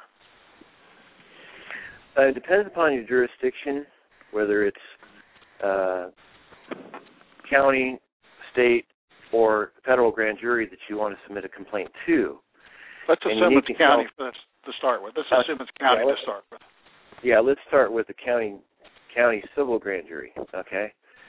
It depends upon your jurisdiction, whether it's county, state, or federal grand jury that you want to submit a complaint to. Let's assume it's county to start with. Let's assume it's county to start with. Yeah, let's start with the county civil grand jury, okay?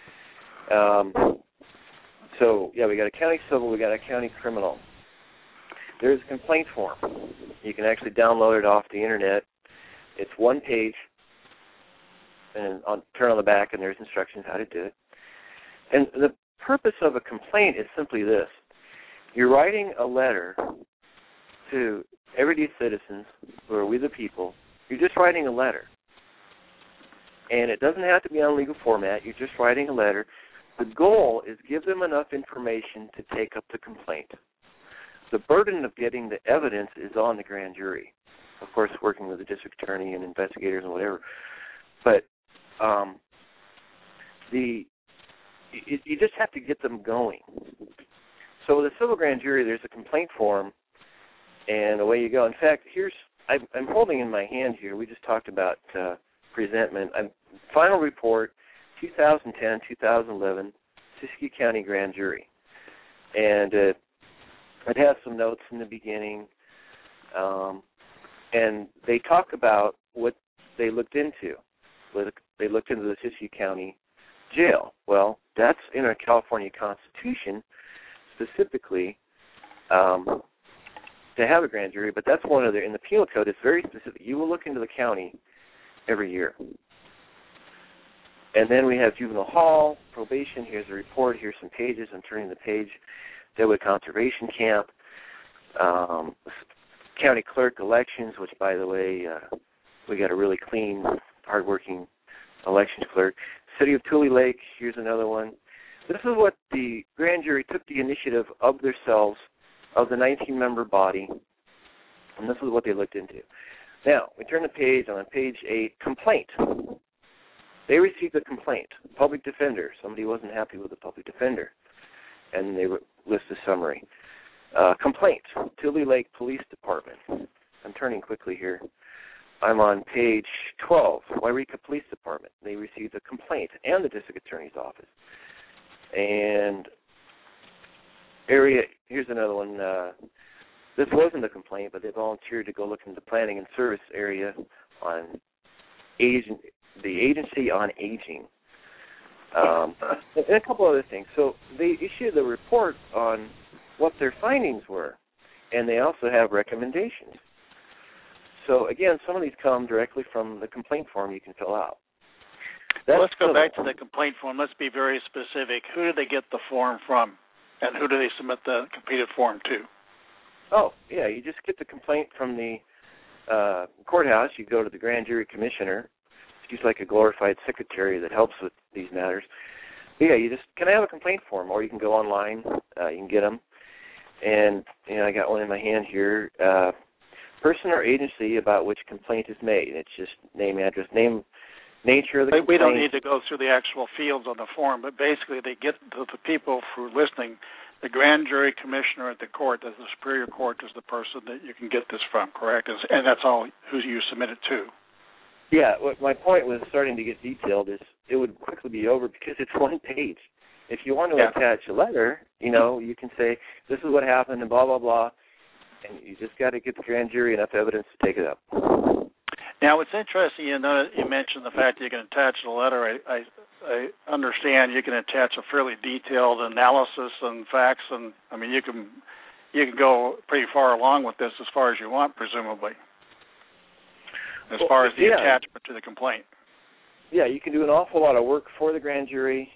So, yeah, we got a county civil, we got a county criminal. There's a complaint form. You can actually download it off the internet. It's one page, and turn on the back, and there's instructions how to do it. And the purpose of a complaint is simply this. You're writing a letter to everyday citizens who are we the people. You're just writing a letter. And it doesn't have to be on legal format. You're just writing a letter. The goal is give them enough information to take up the complaint. The burden of getting the evidence is on the grand jury. Of course, working with the district attorney and investigators and whatever. But you just have to get them going. So with a civil grand jury, there's a complaint form, and away you go. In fact, I'm holding in my hand here, we just talked about presentment. Final report, 2010-2011, Siskiyou County Grand Jury. And it has some notes in the beginning, and they talk about what they looked into. They looked into the Siskiyou County Jail. Well, that's in our California Constitution, specifically to have a grand jury, but that's one of in the penal code, it's very specific. You will look into the county every year. And then we have juvenile hall, probation. Here's a report. Here's some pages. I'm turning the page. Deadwood Conservation Camp, county clerk elections, which, by the way, we got a really clean, hardworking elections clerk. City of Tule Lake, here's another one. This is what the grand jury took the initiative of themselves, of the 19-member body, and this is what they looked into. Now, we turn the page, and on page 8, complaint. They received a complaint. Public defender. Somebody wasn't happy with the public defender, and they list a summary. Complaint. Tule Lake Police Department. I'm turning quickly here. I'm on page 12, Wairika Police Department. They received a complaint, and the district attorney's office. And here's another one. This wasn't a complaint, but they volunteered to go look into the planning and service area on the Agency on Aging, and a couple other things. So they issued a report on what their findings were, and they also have recommendations. So, again, some of these come directly from the complaint form you can fill out. Let's go back to the complaint form. Let's be very specific. Who do they get the form from, and who do they submit the completed form to? Oh, yeah, you just get the complaint from the courthouse. You go to the grand jury commissioner. She's like a glorified secretary that helps with these matters. But yeah, can I have a complaint form? Or you can go online. You can get them. And, I got one in my hand here. Person or agency about which complaint is made. It's just name, address, name, nature of the complaint. We don't need to go through the actual fields on the form, but basically they get the people who are listening. The grand jury commissioner at the court, the superior court, is the person that you can get this from, correct? And that's all who you submit it to. Yeah, what my point was starting to get detailed is it would quickly be over because it's one page. If you want to attach a letter, you can say, this is what happened and blah, blah, blah, and you just got to get the grand jury enough evidence to take it up. Now, it's interesting, you mentioned the fact that you can attach the letter. I understand you can attach a fairly detailed analysis and facts, and, you can go pretty far along with this as far as you want, presumably. As far as the attachment to the complaint. Yeah, you can do an awful lot of work for the grand jury.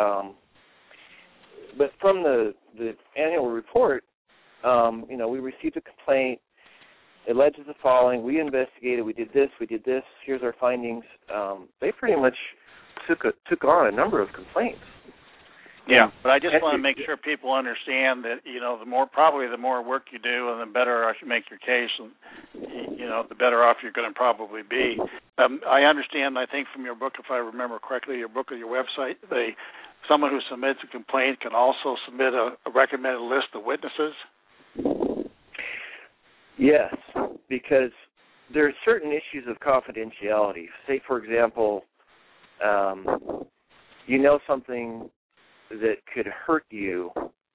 But from the annual report, we received a complaint, it led to the following. We investigated. We did this. Here's our findings. They pretty much took on a number of complaints. Yeah, but I just want to make sure people understand that, the more work you do and the better off you make your case, and, the better off you're going to probably be. I understand, I think from your book, if I remember correctly, your book or your website, someone who submits a complaint can also submit a recommended list of witnesses. Yes, because there are certain issues of confidentiality. Say, for example, something that could hurt you,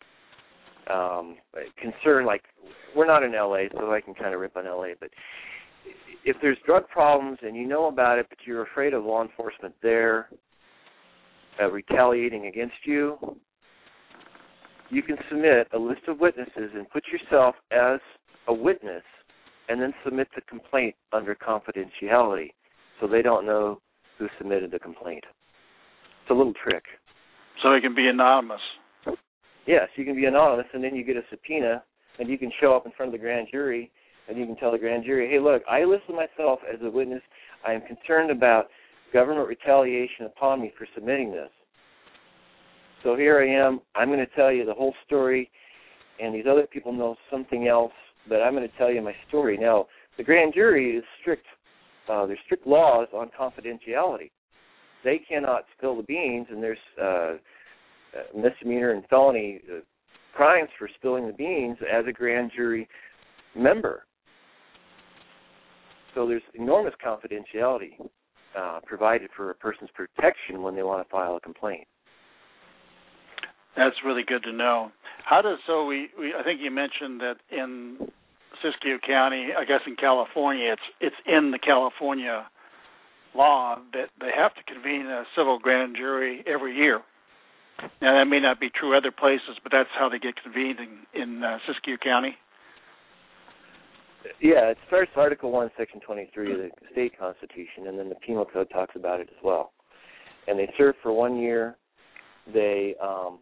concern, like, we're not in L.A., so I can kind of rip on L.A., but if there's drug problems and you know about it, but you're afraid of law enforcement there retaliating against you, you can submit a list of witnesses and put yourself as a witness and then submit the complaint under confidentiality so they don't know who submitted the complaint. It's a little trick. So it can be anonymous. Yes, you can be anonymous, and then you get a subpoena, and you can show up in front of the grand jury, and you can tell the grand jury, hey, look, I listed myself as a witness. I am concerned about government retaliation upon me for submitting this. So here I am. I'm going to tell you the whole story, and these other people know something else, but I'm going to tell you my story. Now, the grand jury is strict. There's strict laws on confidentiality. They cannot spill the beans, and there's misdemeanor and felony crimes for spilling the beans as a grand jury member. So there's enormous confidentiality provided for a person's protection when they want to file a complaint. That's really good to know. I think you mentioned that in Siskiyou County, I guess in California, it's in the California law that they have to convene a civil grand jury every year. Now, that may not be true other places, but that's how they get convened in Siskiyou County. Yeah, it starts Article 1, Section 23 of the state constitution, and then the penal code talks about it as well. And they serve for 1 year. They're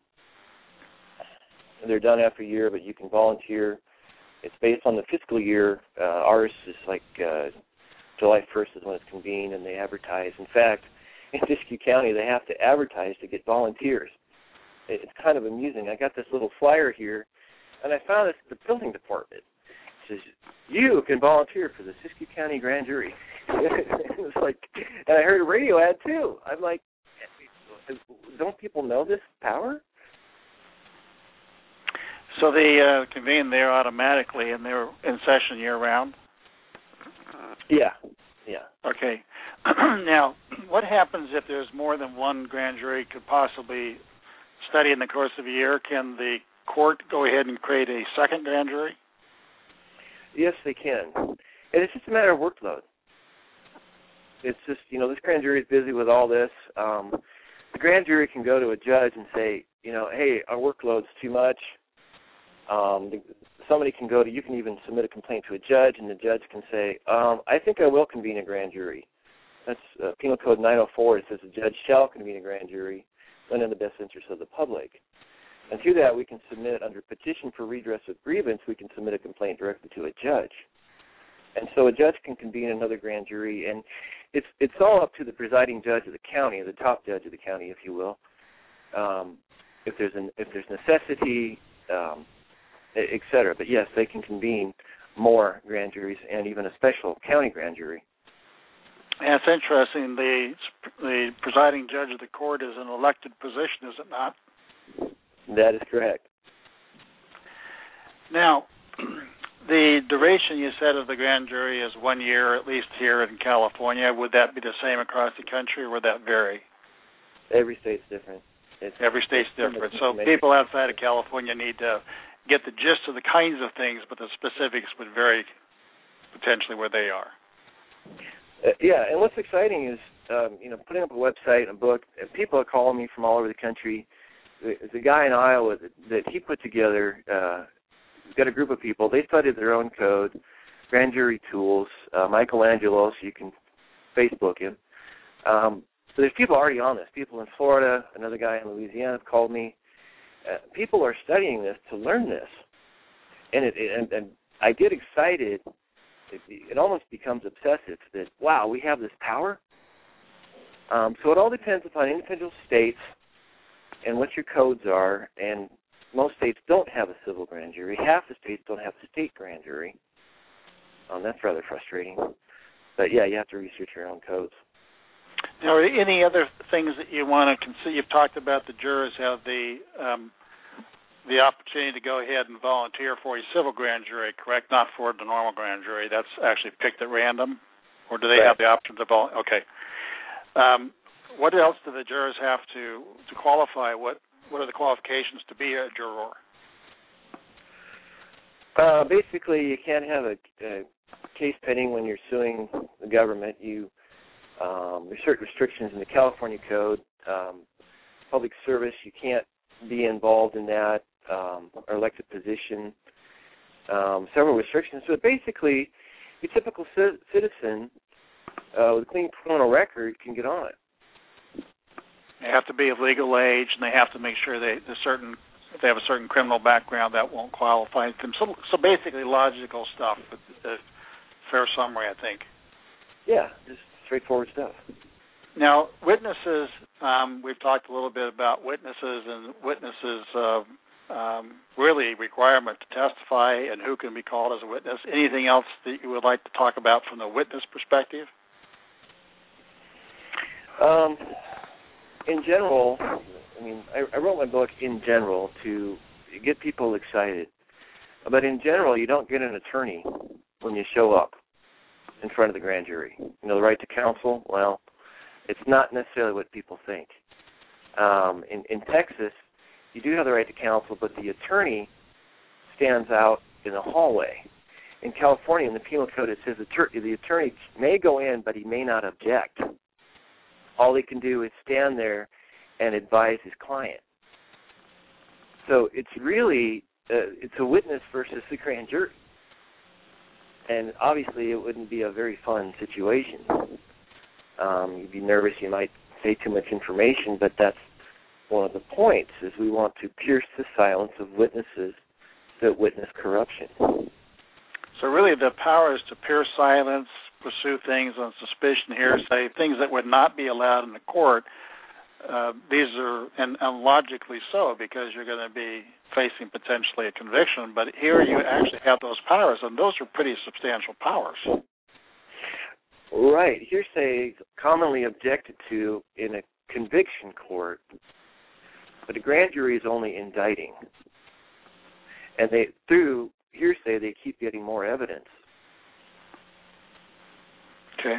done after a year, but you can volunteer. It's based on the fiscal year. Ours is like July 1st is when it's convened, and they advertise. In fact, in Siskiyou County, they have to advertise to get volunteers. It's kind of amusing. I got this little flyer here, and I found this at the building department. It says, you can volunteer for the Siskiyou County Grand Jury. It's like, and I heard a radio ad, too. I'm like, don't people know this power? So they convene there automatically, and they're in session year-round? Yeah. Okay. Now, what happens if there's more than one grand jury could possibly study in the course of a year? Can the court go ahead and create a second grand jury? Yes, they can. And it's just a matter of workload. It's just, this grand jury is busy with all this. The grand jury can go to a judge and say, hey, our workload's too much. Somebody can you can even submit a complaint to a judge, and the judge can say, I think I will convene a grand jury. That's Penal Code 904. It says the judge shall convene a grand jury when in the best interest of the public. And through that, we can submit under petition for redress of grievance, we can submit a complaint directly to a judge. And so a judge can convene another grand jury, and it's all up to the presiding judge of the county, the top judge of the county, if you will. If there's necessity, et cetera. But yes, they can convene more grand juries and even a special county grand jury. Yeah, it's interesting. The presiding judge of the court is an elected position, is it not? That is correct. Now, the duration you said of the grand jury is 1 year, at least here in California. Would that be the same across the country, or would that vary? Every state's different. Every state's different. So people outside of California need to get the gist of the kinds of things, but the specifics would vary potentially where they are. Yeah, and what's exciting is, putting up a website and a book, and people are calling me from all over the country. The guy in Iowa that he put together, got a group of people. They studied their own code, grand jury tools, Michelangelo, so you can Facebook him. So there's people already on this. People in Florida, another guy in Louisiana called me. People are studying this to learn this. And I get excited it almost becomes obsessive that, wow, we have this power. So it all depends upon individual states and what your codes are, and most states don't have a civil grand jury. Half the states don't have a state grand jury. That's rather frustrating. But, yeah, you have to research your own codes. Now, are there any other things that you want to consider? You've talked about the jurors have the opportunity to go ahead and volunteer for a civil grand jury, correct? Not for the normal grand jury. That's actually picked at random? Or do they have the option to volunteer? Okay. What else do the jurors have to qualify? What are the qualifications to be a juror? Basically, you can't have a case pending when you're suing the government. There's certain restrictions in the California Code. Public service, you can't be involved in that, or elected position. Several restrictions. So basically, your typical citizen with a clean criminal record can get on it. They have to be of legal age, and they have to make sure if they have a certain criminal background, that won't qualify them. So basically logical stuff, but fair summary, I think. Yeah, just straightforward stuff. Now, witnesses, we've talked a little bit about witnesses and witnesses' really requirement to testify and who can be called as a witness. Anything else that you would like to talk about from the witness perspective? In general, I wrote my book in general to get people excited. But in general, you don't get an attorney when you show up in front of the grand jury. The right to counsel, well, it's not necessarily what people think. In Texas, you do have the right to counsel, but the attorney stands out in the hallway. In California, in the Penal Code, it says the attorney may go in, but he may not object. All he can do is stand there and advise his client. So it's really, it's a witness versus the grand jury. And obviously it wouldn't be a very fun situation. You'd be nervous, you might say too much information, but that's one of the points, is we want to pierce the silence of witnesses that witness corruption. So really the power is to pierce silence, pursue things on suspicion, hearsay, things that would not be allowed in the court. These are, and logically so, because you're going to be facing potentially a conviction, but here you actually have those powers, and those are pretty substantial powers. Right. Hearsay is commonly objected to in a conviction court, but a grand jury is only indicting. And through hearsay, they keep getting more evidence. Okay.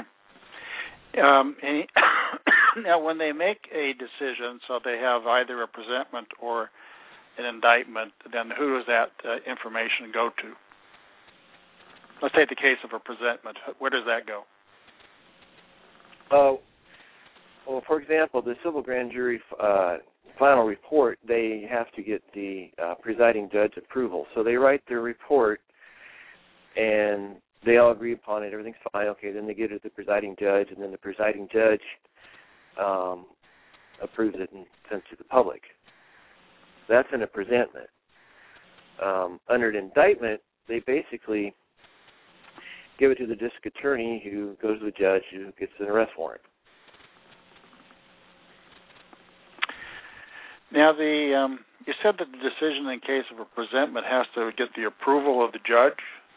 Now, when they make a decision, so they have either a presentment or an indictment, then who does that information go to? Let's take the case of a presentment. Where does that go? Well, for example, the civil grand jury final report, they have to get the presiding judge approval. So they write their report, and they all agree upon it. Everything's fine. Okay, then they get it to the presiding judge, and then the presiding judge approves it and sends it to the public. That's in a presentment. Under an indictment, they basically give it to the district attorney, who goes to the judge, who gets an arrest warrant. Now, you said that the decision in case of a presentment has to get the approval of the judge?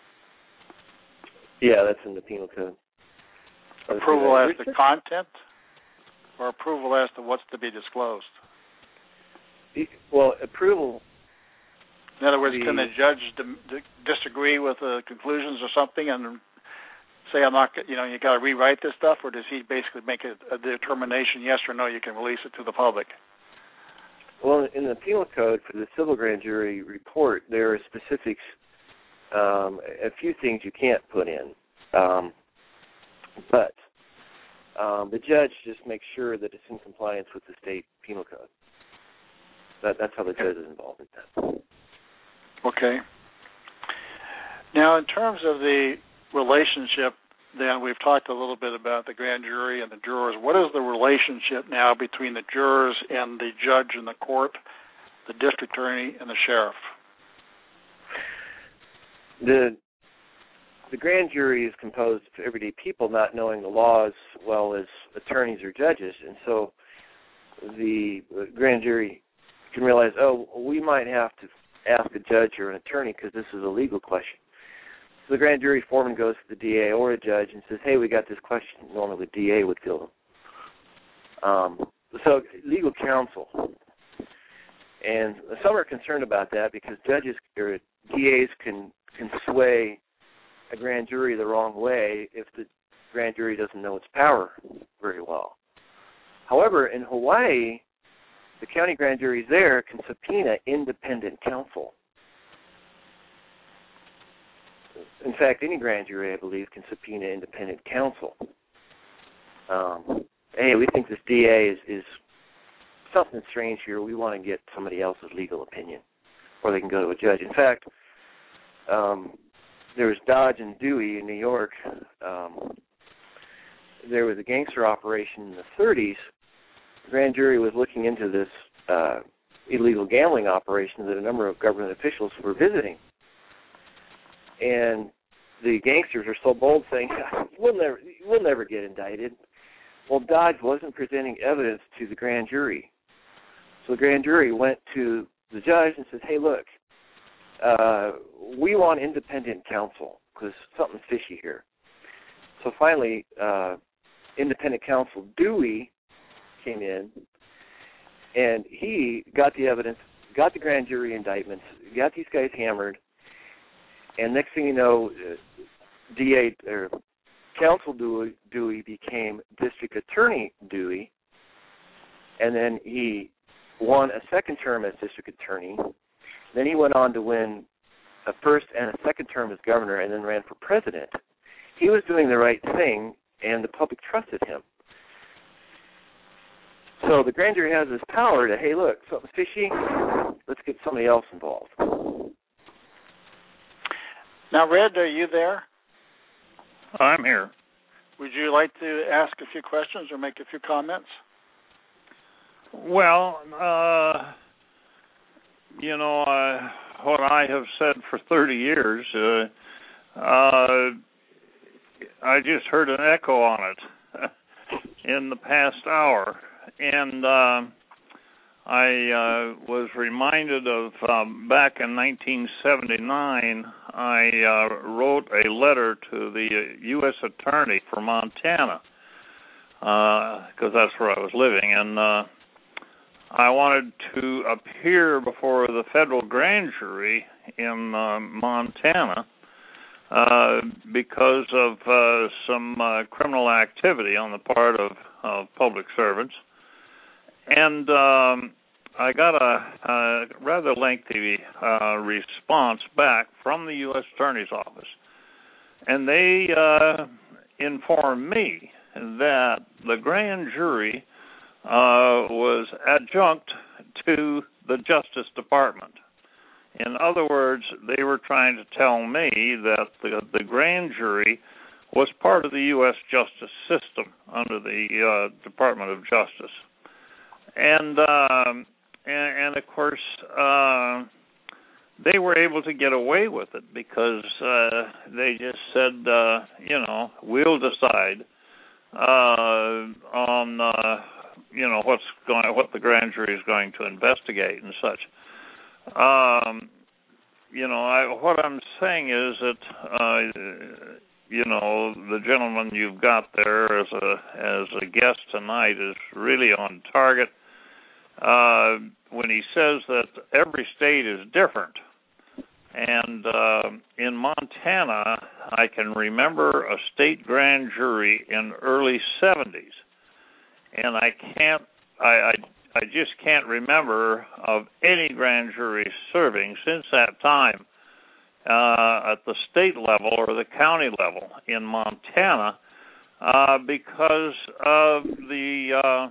Yeah, that's in the Penal Code. Approval as to content, or approval as to what's to be disclosed? Well, approval. In other words, can the judge disagree with the conclusions or something and say, I'm not, you got to rewrite this stuff, or does he basically make a determination, yes or no, you can release it to the public? Well, in the Penal Code for the civil grand jury report, there are specifics, a few things you can't put in. But the judge just makes sure that it's in compliance with the state penal code. That's how the judge is involved in that. Okay. Now, in terms of the relationship, then we've talked a little bit about the grand jury and the jurors. What is the relationship now between the jurors and the judge in the court, the district attorney, and the sheriff? the grand jury is composed of everyday people not knowing the law as well as attorneys or judges, and so the grand jury can realize, oh, we might have to ask a judge or an attorney because this is a legal question. So the grand jury foreman goes to the DA or a judge and says, hey, we got this question. Normally the DA would field them. So legal counsel. And some are concerned about that because judges or DAs can sway a grand jury the wrong way if the grand jury doesn't know its power very well. However, in Hawaii, the county grand juries there can subpoena independent counsel. In fact, any grand jury, I believe, can subpoena independent counsel. Hey, we think this DA is something strange here. We want to get somebody else's legal opinion. Or they can go to a judge. In fact, there was Dodge and Dewey in New York. There was a gangster operation in the 30s. The grand jury was looking into this illegal gambling operation that a number of government officials were visiting. And the gangsters are so bold saying, we'll never get indicted. Well, Dodge wasn't presenting evidence to the grand jury. So the grand jury went to the judge and said, hey, look, we want independent counsel because something's fishy here. So finally, independent counsel Dewey came in, and he got the evidence, got the grand jury indictments, got these guys hammered, and next thing you know, DA or Counsel Dewey became District Attorney Dewey, and then he won a second term as District Attorney. Then he went on to win a first and a second term as governor, and then ran for president. He was doing the right thing, and the public trusted him. So the grand jury has this power to, hey, look, something's fishy, let's get somebody else involved. Now, Red, are you there? I'm here. Would you like to ask a few questions or make a few comments? Well, what I have said for 30 years, I just heard an echo on it in the past hour. And I was reminded of back in 1979, I wrote a letter to the U.S. Attorney for Montana, because that's where I was living, and I wanted to appear before the federal grand jury in Montana because of some criminal activity on the part of public servants. And I got a rather lengthy response back from the U.S. Attorney's Office. And they informed me that the grand jury was adjunct to the Justice Department. In other words, they were trying to tell me that the grand jury was part of the U.S. justice system under the Department of Justice. And of course, they were able to get away with it because they just said, we'll decide on what the grand jury is going to investigate and such. What I'm saying is that the gentleman you've got there as a guest tonight is really on target when he says that every state is different. And in Montana, I can remember a state grand jury in early 70s, and I just can't remember of any grand jury serving since that time at the state level or the county level in Montana because of the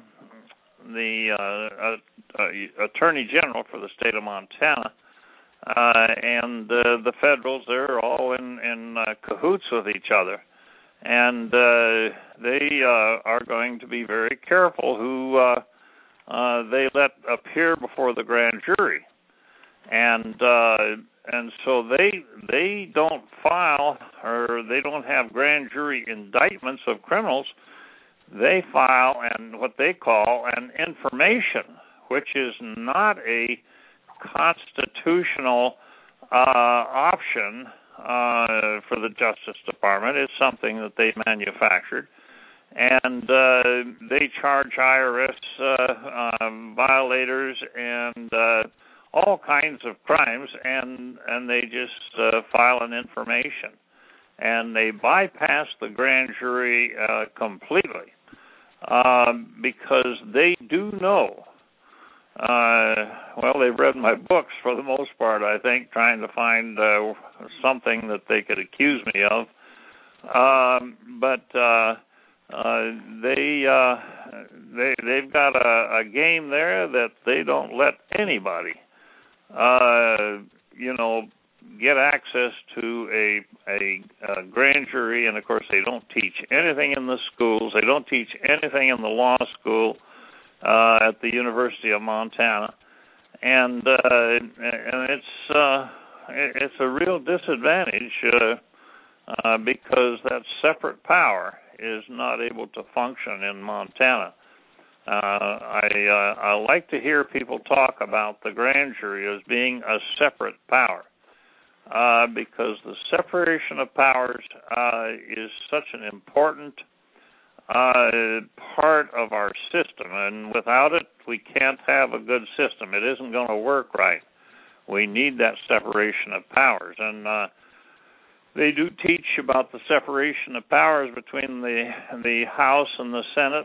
Attorney General for the state of Montana and the federals. They're all in cahoots with each other, and they are going to be very careful who they let appear before the grand jury. And so they don't file, or they don't have grand jury indictments of criminals. They file what they call an information, which is not a constitutional option for the Justice Department. It's something that they manufactured, and they charge IRS violators and all kinds of crimes, and they just file an information, and they bypass the grand jury completely because they do know. Well, they've read my books for the most part, I think, trying to find something that they could accuse me of. But they've got a game there that they don't let anybody, get access to a grand jury. And of course, they don't teach anything in the schools. They don't teach anything in the law school at the University of Montana, and it's a real disadvantage because that separate power is not able to function in Montana. I like to hear people talk about the grand jury as being a separate power because the separation of powers is such an important part of our system, and without it, we can't have a good system. It isn't going to work right. We need that separation of powers, and they do teach about the separation of powers between the House and the Senate,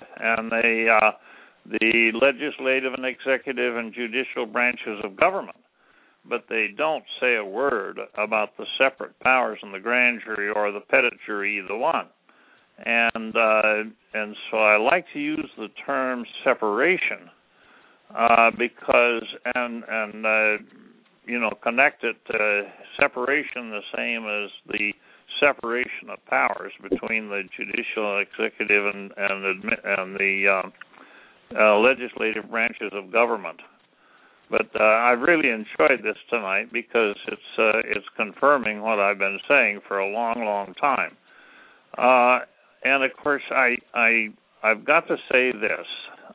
the legislative and executive and judicial branches of government, but they don't say a word about the separate powers in the grand jury or the petit jury, either one. And so I like to use the term separation because connect it to separation the same as the separation of powers between the judicial, executive, and the legislative branches of government. But I really enjoyed this tonight because it's confirming what I've been saying for a long, long time. And of course, I've got to say this.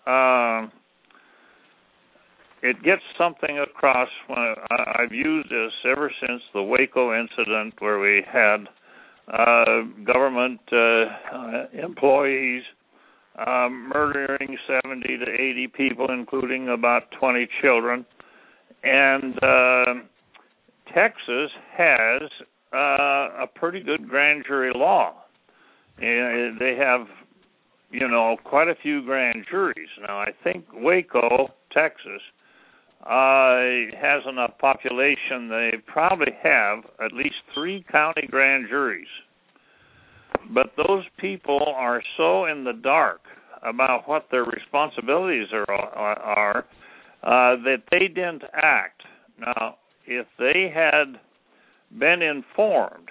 It gets something across. I've used this ever since the Waco incident, where we had government employees murdering 70 to 80 people, including about 20 children. And Texas has a pretty good grand jury law. They have, quite a few grand juries. Now, I think Waco, Texas, has enough population. They probably have at least 3 county grand juries. But those people are so in the dark about what their responsibilities are that they didn't act. Now, if they had been informed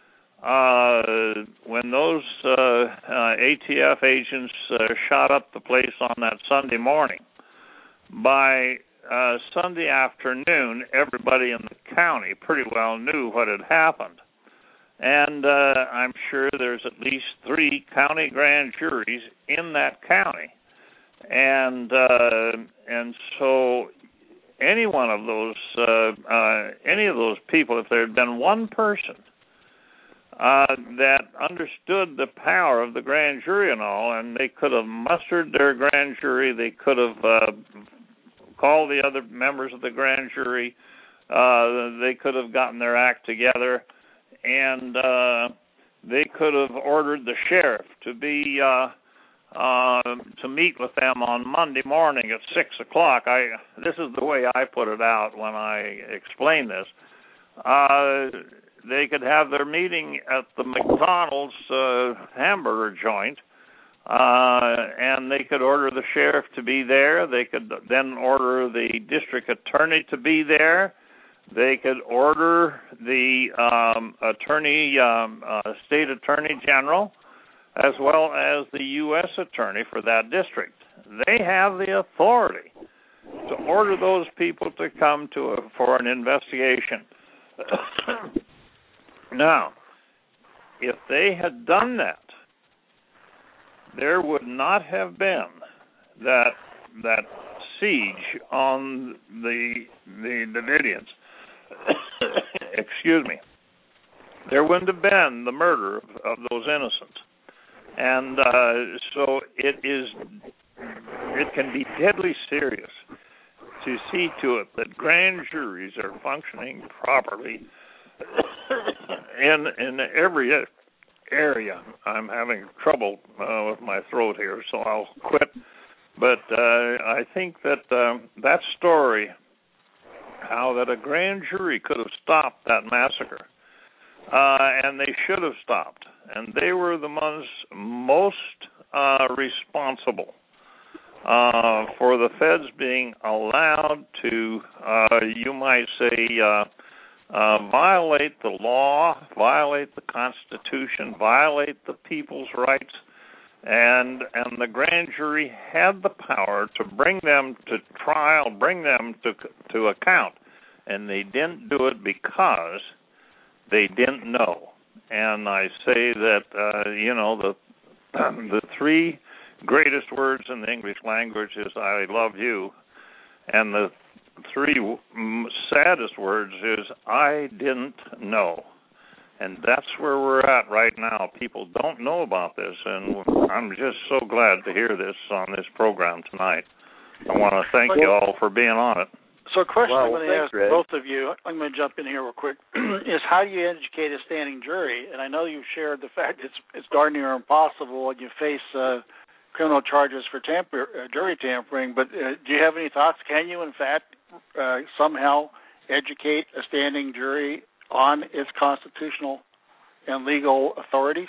when those ATF agents shot up the place on that Sunday morning, by Sunday afternoon, everybody in the county pretty well knew what had happened. And I'm sure there's at least 3 county grand juries in that county. And so any one of those, any of those people, if there had been one person that understood the power of the grand jury and all, and they could have mustered their grand jury, they could have called the other members of the grand jury, they could have gotten their act together, and they could have ordered the sheriff to be to meet with them on Monday morning at 6 o'clock. This is the way I put it out when I explain this. They could have their meeting at the McDonald's hamburger joint, and they could order the sheriff to be there. They could then order the district attorney to be there. They could order the state attorney general, as well as the U.S. attorney for that district. They have the authority to order those people to come for an investigation. Now, if they had done that, there would not have been that siege on the Davidians. Excuse me. There wouldn't have been the murder of those innocents. And so it can be deadly serious to see to it that grand juries are functioning properly in every area. I'm having trouble with my throat here, so I'll quit. But I think that that story, how that a grand jury could have stopped that massacre, and they should have stopped, and they were the ones most responsible for the feds being allowed to, you might say, violate the law, violate the Constitution, violate the people's rights, and the grand jury had the power to bring them to trial, bring them to account, and they didn't do it because they didn't know. And I say that the three greatest words in the English language is "I love you," and the three saddest words is "I didn't know." And that's where we're at right now. People don't know about this, and I'm just so glad to hear this on this program tonight. I want to thank you all for being on it. So a question I'm going to ask both of you, I'm going to jump in here real quick, is how do you educate a standing jury? And I know you've shared the fact it's darn near impossible when you face criminal charges for jury tampering, but do you have any thoughts? Can you, in fact, somehow educate a standing jury on its constitutional and legal authorities?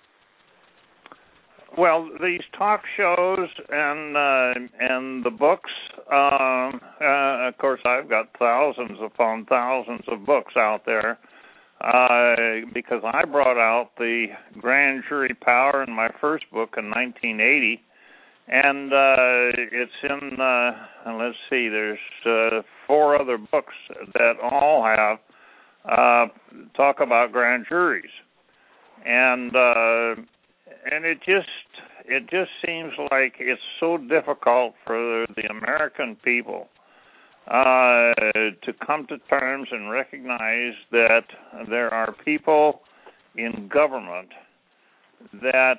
Well, these talk shows and the books, of course, I've got thousands upon thousands of books out there because I brought out the grand jury power in my first book in 1980, and it's in, let's see, there's 4 other books that all have talk about grand juries, and it just seems like it's so difficult for the American people to come to terms and recognize that there are people in government that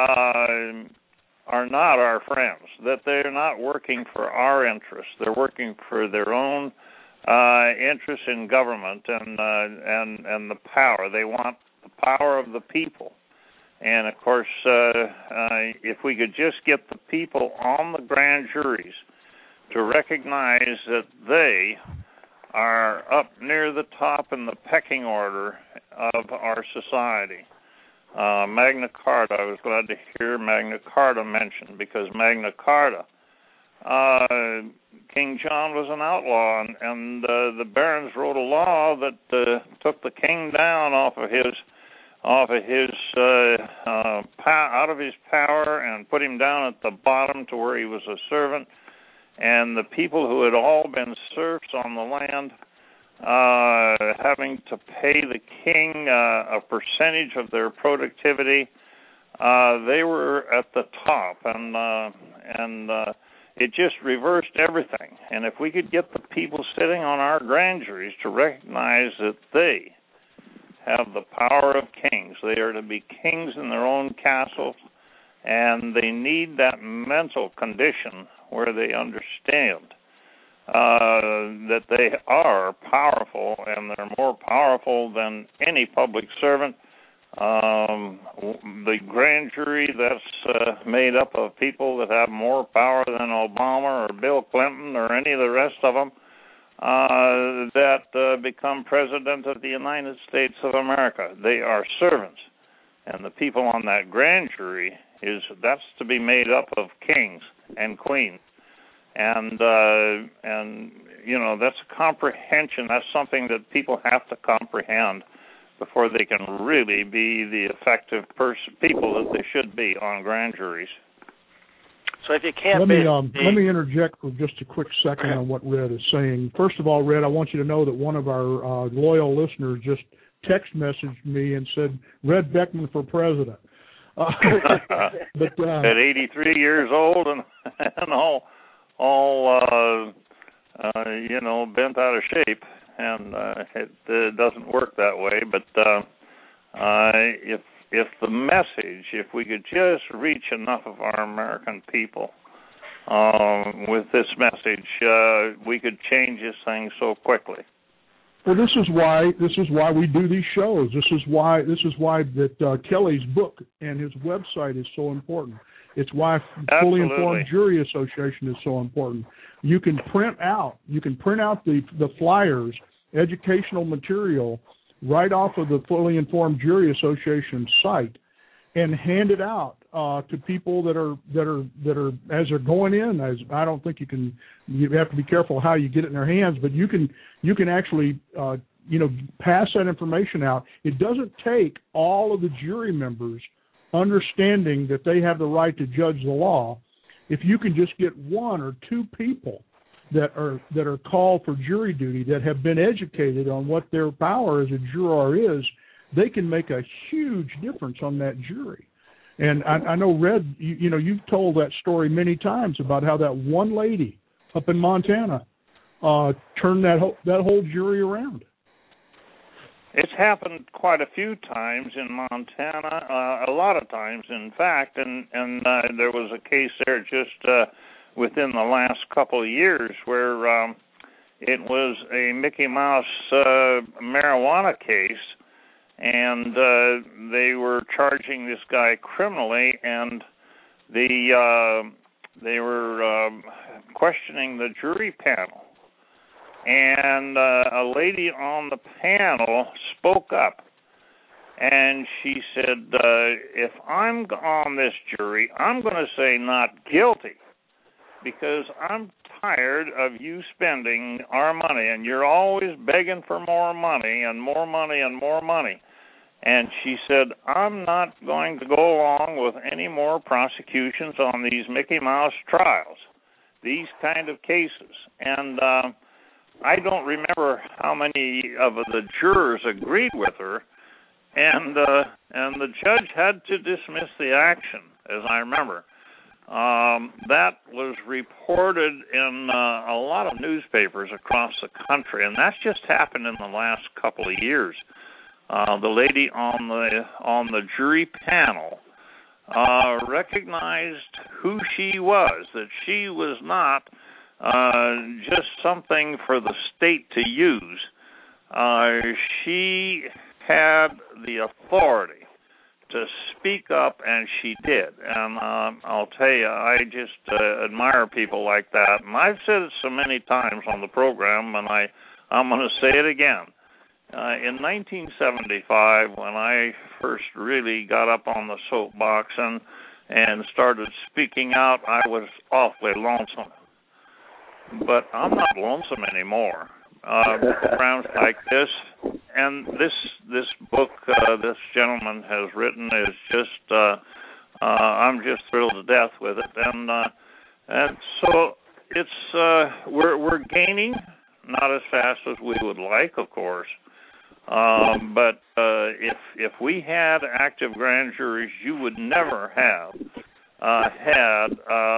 are not our friends, that they're not working for our interests. They're working for their own interest in government and the power. They want the power of the people. And, of course, if we could just get the people on the grand juries to recognize that they are up near the top in the pecking order of our society. Magna Carta, I was glad to hear Magna Carta mentioned, because Magna Carta, King John was an outlaw, and the barons wrote a law that took the king down out of his power and put him down at the bottom to where he was a servant. And the people who had all been serfs on the land, having to pay the king a percentage of their productivity, they were at the top, and it just reversed everything. And if we could get the people sitting on our grand juries to recognize that they have the power of kings, they are to be kings in their own castles, and they need that mental condition where they understand that they are powerful, and they're more powerful than any public servant. The grand jury that's made up of people that have more power than Obama or Bill Clinton or any of the rest of them that become president of the United States of America. They are servants, and the people on that grand jury that's to be made up of kings and queens, and that's a comprehension. That's something that people have to comprehend before they can really be the effective people that they should be on grand juries. So if you can't let me interject for just a quick second on what Red is saying. First of all, Red, I want you to know that one of our loyal listeners just text messaged me and said, Red Beckman for president. But at 83 years old and all bent out of shape, and it doesn't work that way. But if the message, if we could just reach enough of our American people with this message, we could change this thing so quickly. Well, this is why we do these shows. This is why that Kelly's book and his website is so important. It's why Fully Informed Jury Association is so important. You can print out the flyers, educational material right off of the Fully Informed Jury Association site and hand it out to people that are as they're going in. I don't think you have to be careful how you get it in their hands, but you can actually pass that information out. It doesn't take all of the jury members understanding that they have the right to judge the law. If you can just get one or two people that are called for jury duty that have been educated on what their power as a juror is, they can make a huge difference on that jury. And I know, Red, you've told that story many times about how that one lady up in Montana turned that whole jury around. It's happened quite a few times in Montana, a lot of times, in fact, and there was a case there just within the last couple of years where it was a Mickey Mouse marijuana case, and they were charging this guy criminally, and they were questioning the jury panel. And a lady on the panel spoke up, and she said, if I'm on this jury, I'm going to say not guilty, because I'm tired of you spending our money, and you're always begging for more money and more money and more money. And she said, I'm not going to go along with any more prosecutions on these Mickey Mouse trials, these kind of cases. And I don't remember how many of the jurors agreed with her, and the judge had to dismiss the action, as I remember. That was reported in a lot of newspapers across the country, and that's just happened in the last couple of years. The lady on the jury panel recognized who she was, that she was not just something for the state to use. She had the authority to speak up, and she did. And I'll tell you, I just admire people like that. And I've said it so many times on the program, and I'm going to say it again. In 1975, when I first really got up on the soapbox and started speaking out, I was awfully lonesome. But I'm not lonesome anymore. Programs like this, and this book this gentleman has written is just I'm just thrilled to death with it, and so it's we're gaining, not as fast as we would like, of course, but if we had active grand juries, you would never have had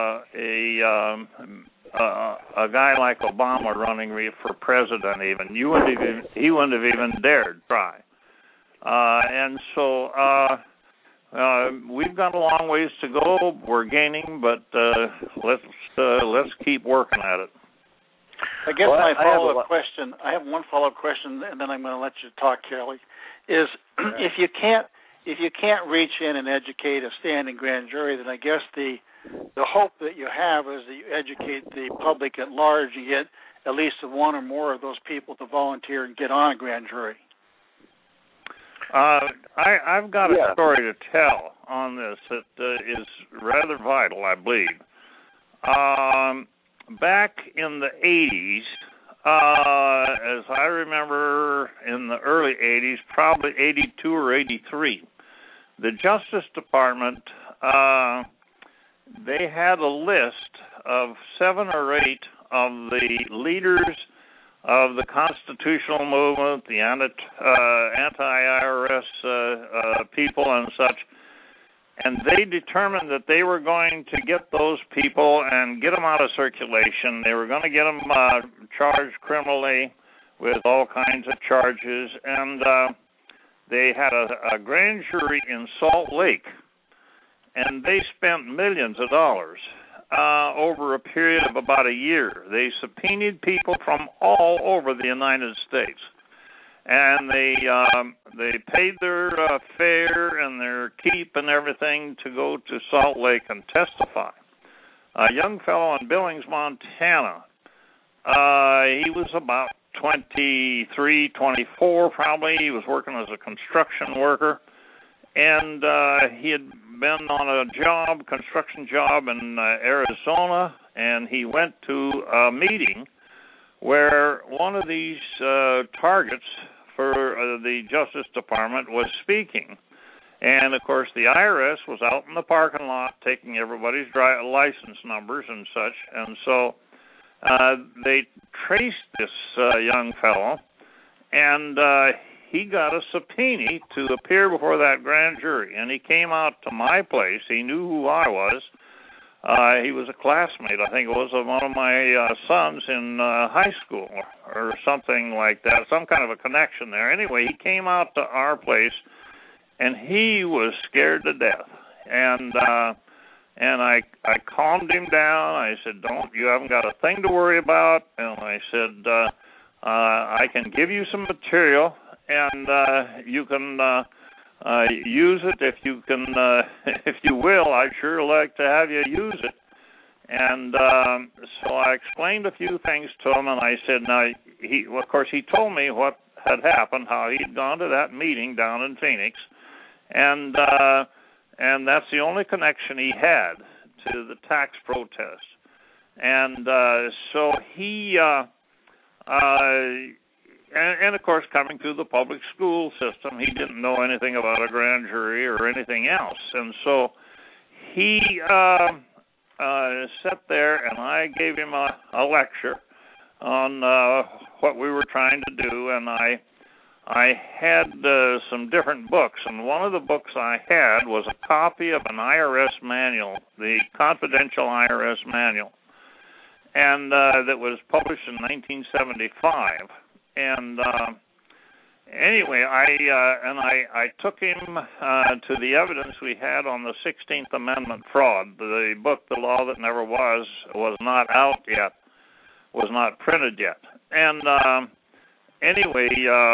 a guy like Obama running for president. Even he wouldn't have even dared try. And so we've got a long ways to go. We're gaining, but let's keep working at it. I guess my follow-up question. I have one follow-up question, and then I'm going to let you talk, Kelly. Is if you can't reach in and educate a standing grand jury, then I guess the hope that you have is that you educate the public at large and get at least one or more of those people to volunteer and get on a grand jury. I've got a story to tell on this that is rather vital, I believe. Back in the 80s, as I remember in the early 80s, probably 82 or 83, the Justice Department they had a list of 7 or 8 of the leaders of the constitutional movement, the anti-IRS people and such, and they determined that they were going to get those people and get them out of circulation. They were going to get them charged criminally with all kinds of charges, and they had a grand jury in Salt Lake, and they spent millions of dollars over a period of about a year. They subpoenaed people from all over the United States, and they paid their fare and their keep and everything to go to Salt Lake and testify. A young fellow in Billings, Montana, he was about 23, 24 probably. He was working as a construction worker, and he had been on a construction job in Arizona, and he went to a meeting where one of these targets for the Justice Department was speaking. And, of course, the IRS was out in the parking lot taking everybody's license numbers and such. And so they traced this young fellow, and he got a subpoena to appear before that grand jury. And he came out to my place. He knew who I was. He was a classmate. I think it was one of my sons in high school or something like that, some kind of a connection there. Anyway, he came out to our place, and he was scared to death. And I calmed him down. I said, you haven't got a thing to worry about. And I said, I can give you some material, and you can use it if you can, if you will. I'd sure like to have you use it. And so I explained a few things to him, and I said, of course, he told me what had happened, how he'd gone to that meeting down in Phoenix, and that's the only connection he had to the tax protest. And so he, and of course, coming through the public school system, he didn't know anything about a grand jury or anything else. And so he sat there, and I gave him a lecture on what we were trying to do, and I had some different books, and one of the books I had was a copy of an IRS manual, the Confidential IRS Manual, and that was published in 1975. And anyway, I took him to the evidence we had on the 16th Amendment fraud. The book, The Law That Never Was not out yet, was not printed yet. And anyway,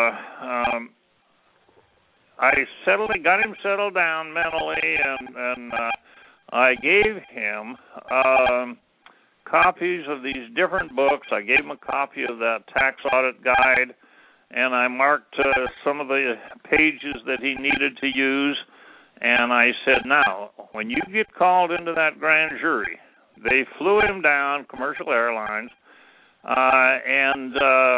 I got him settled down mentally, and I gave him copies of these different books. I gave him a copy of that tax audit guide, and I marked some of the pages that he needed to use. And I said, now, when you get called into that grand jury, they flew him down, Commercial Airlines, and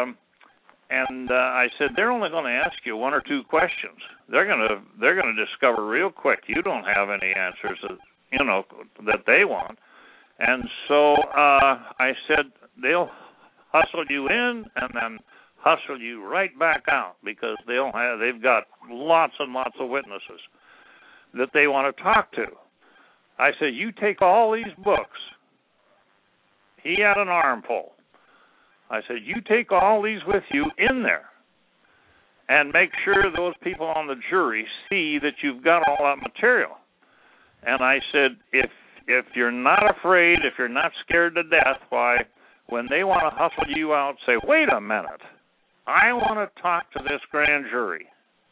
I said, they're only going to ask you 1 or 2 questions. They're going to discover real quick you don't have any answers that they want. And so I said, they'll hustle you in and then hustle you right back out, because they've got lots and lots of witnesses that they want to talk to. I said, you take all these books. He had an armful. I said, you take all these with you in there and make sure those people on the jury see that you've got all that material. And I said, if you're not afraid, if you're not scared to death, why, when they want to hustle you out, say, wait a minute, I want to talk to this grand jury.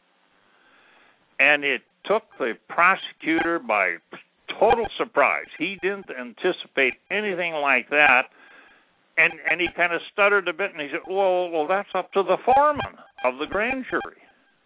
And it took the prosecutor by total surprise. He didn't anticipate anything like that. And he kind of stuttered a bit, and he said, well, that's up to the foreman of the grand jury.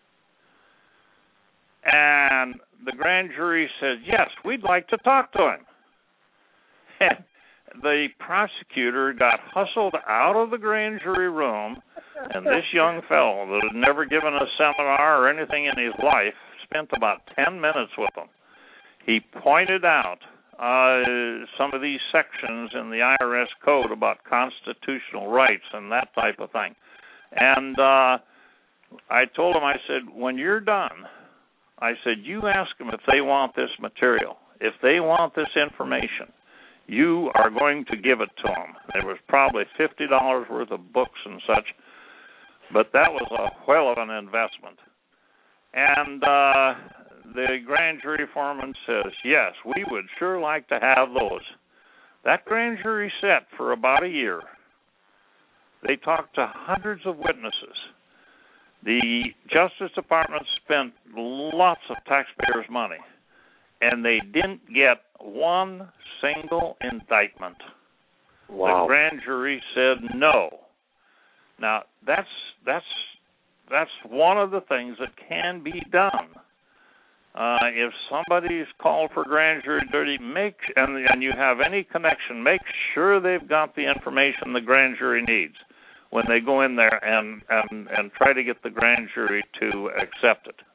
And the grand jury said, yes, we'd like to talk to him. And the prosecutor got hustled out of the grand jury room, and this young fellow that had never given a seminar or anything in his life spent about 10 minutes with him. He pointed out some of these sections in the IRS code about constitutional rights and that type of thing. And I told him, I said, when you're done, I said, you ask them if they want this material. If they want this information, you are going to give it to them. There was probably $50 worth of books and such, but that was a whale of an investment. And the grand jury foreman says, yes, we would sure like to have those. That grand jury sat for about a year. They talked to hundreds of witnesses. The Justice Department spent lots of taxpayers' money, and they didn't get one single indictment. Wow. The grand jury said no. Now, that's one of the things that can be done. If somebody's called for grand jury duty, and you have any connection, make sure they've got the information the grand jury needs when they go in there and try to get the grand jury to accept it.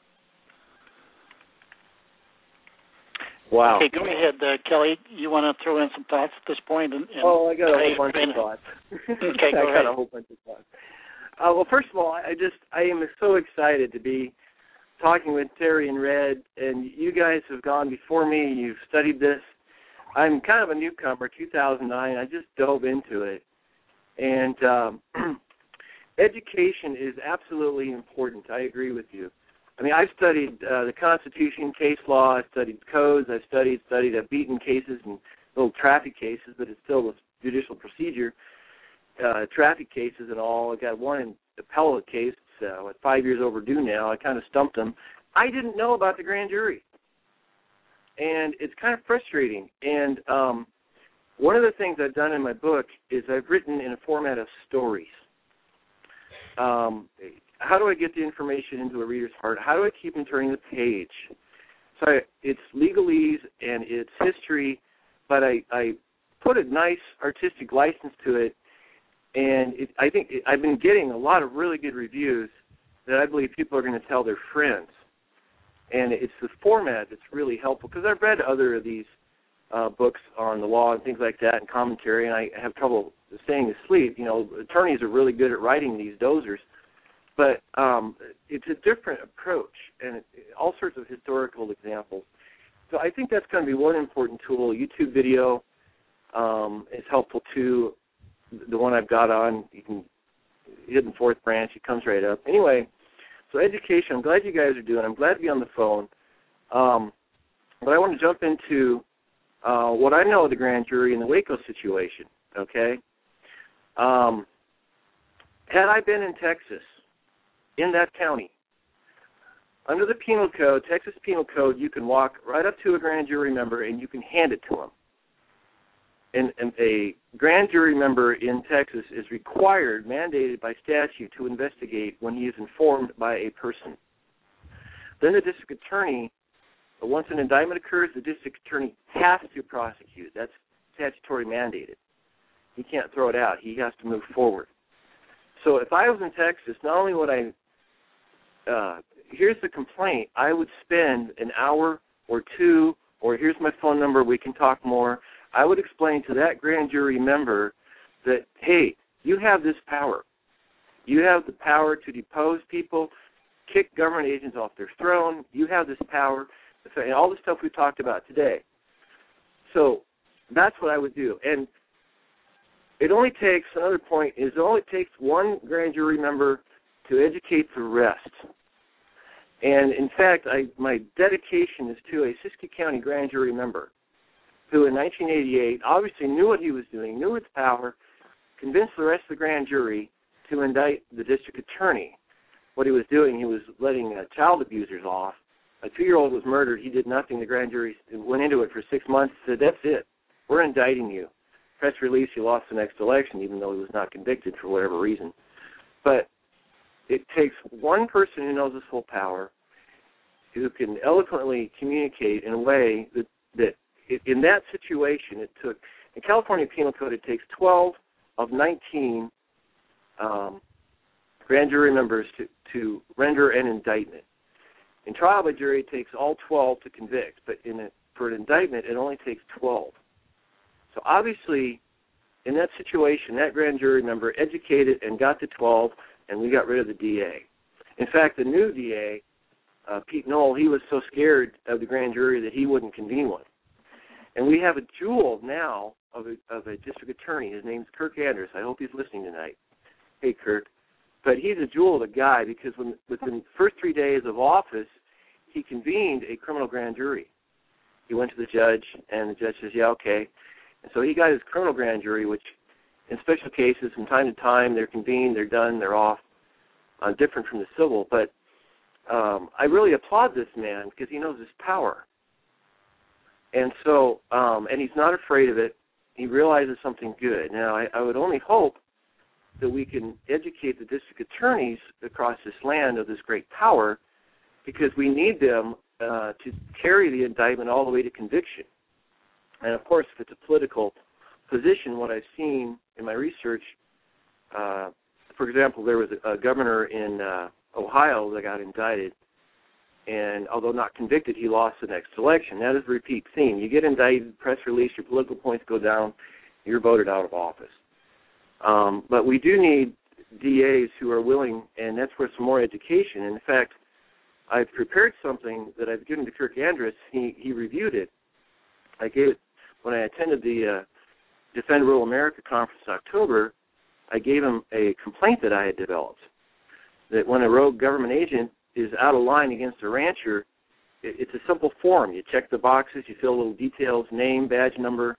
Wow. Okay, go ahead, Kelly. You want to throw in some thoughts at this point? I got a whole bunch of thoughts. Okay, go ahead. I got a whole bunch of thoughts. Well, first of all, I am so excited to be talking with Terry and Red, and you guys have gone before me. You've studied this. I'm kind of a newcomer, 2009. I just dove into it. And education is absolutely important. I agree with you. I mean, I've studied the Constitution, case law. I've studied codes. I've studied. I've beaten cases and little traffic cases, but it's still a judicial procedure. Traffic cases and all. I got one in appellate case, 5 years overdue now. I kind of stumped them. I didn't know about the grand jury, and it's kind of frustrating. And one of the things I've done in my book is I've written in a format of stories. How do I get the information into a reader's heart? How do I keep them turning the page? So it's legalese and it's history, but I put a nice artistic license to it, and I think I've been getting a lot of really good reviews that I believe people are going to tell their friends. And it's the format that's really helpful, because I've read other of these books on the law and things like that and commentary, and I have trouble staying asleep. You know, attorneys are really good at writing these dozers. But it's a different approach, and all sorts of historical examples. So I think that's going to be one important tool. YouTube video is helpful too. The one I've got on, you can hit in fourth branch, it comes right up. Anyway, so education, I'm glad you guys are doing. I'm glad to be on the phone. But I want to jump into what I know of the grand jury in the Waco situation, okay? Had I been in Texas, in that county, under the penal code, Texas Penal Code, you can walk right up to a grand jury member and you can hand it to him. And a grand jury member in Texas is required, mandated by statute, to investigate when he is informed by a person. Then the district attorney, once an indictment occurs, the district attorney has to prosecute. That's statutory mandated. He can't throw it out. He has to move forward. So if I was in Texas, not only would I here's the complaint, I would spend an hour or two, or here's my phone number, we can talk more. I would explain to that grand jury member that, hey, you have this power. You have the power to depose people, kick government agents off their throne. You have this power, and all the stuff we talked about today. So that's what I would do. And it only takes, another point is it only takes one grand jury member to educate the rest. And, in fact, my dedication is to a Siskiyou County grand jury member who in 1988 obviously knew what he was doing, knew its power, convinced the rest of the grand jury to indict the district attorney. What he was doing, he was letting child abusers off. A 2-year-old was murdered. He did nothing. The grand jury went into it for 6 months and said, that's it. We're indicting you. Press release, he lost the next election, even though he was not convicted for whatever reason. But it takes one person who knows his full power, who can eloquently communicate in a way that in that situation, it took, in California Penal Code, it takes 12 of 19 grand jury members to render an indictment. In trial by jury, it takes all 12 to convict, but in a for an indictment, it only takes 12. So obviously, in that situation, that grand jury member educated and got to 12, and we got rid of the DA. In fact, the new DA, Pete Knoll, he was so scared of the grand jury that he wouldn't convene one. And we have a jewel now of a district attorney. His name's Kirk Andrus. I hope he's listening tonight. Hey, Kirk. But he's a jewel of a guy because within the first 3 days of office, he convened a criminal grand jury. He went to the judge, and the judge says, yeah, okay. And so he got his criminal grand jury, which in special cases, from time to time, they're convened, they're done, they're off, different from the civil. But I really applaud this man because he knows his power. And so, and he's not afraid of it. He realizes something good. Now, I would only hope that we can educate the district attorneys across this land of this great power, because we need them to carry the indictment all the way to conviction. And, of course, if it's a political position, what I've seen in my research, for example, there was a governor in Ohio that got indicted, and although not convicted, he lost the next election. That is a repeat theme. You get indicted, press release, your political points go down, you're voted out of office. But we do need DAs who are willing, and that's where some more education. And in fact, I've prepared something that I've given to Kirk Andrus. He reviewed it. I gave it when I attended the Defend Rural America conference in October. I gave him a complaint that I had developed, that when a rogue government agent is out of line against a rancher, it's a simple form. You check the boxes, you fill little details, name, badge number,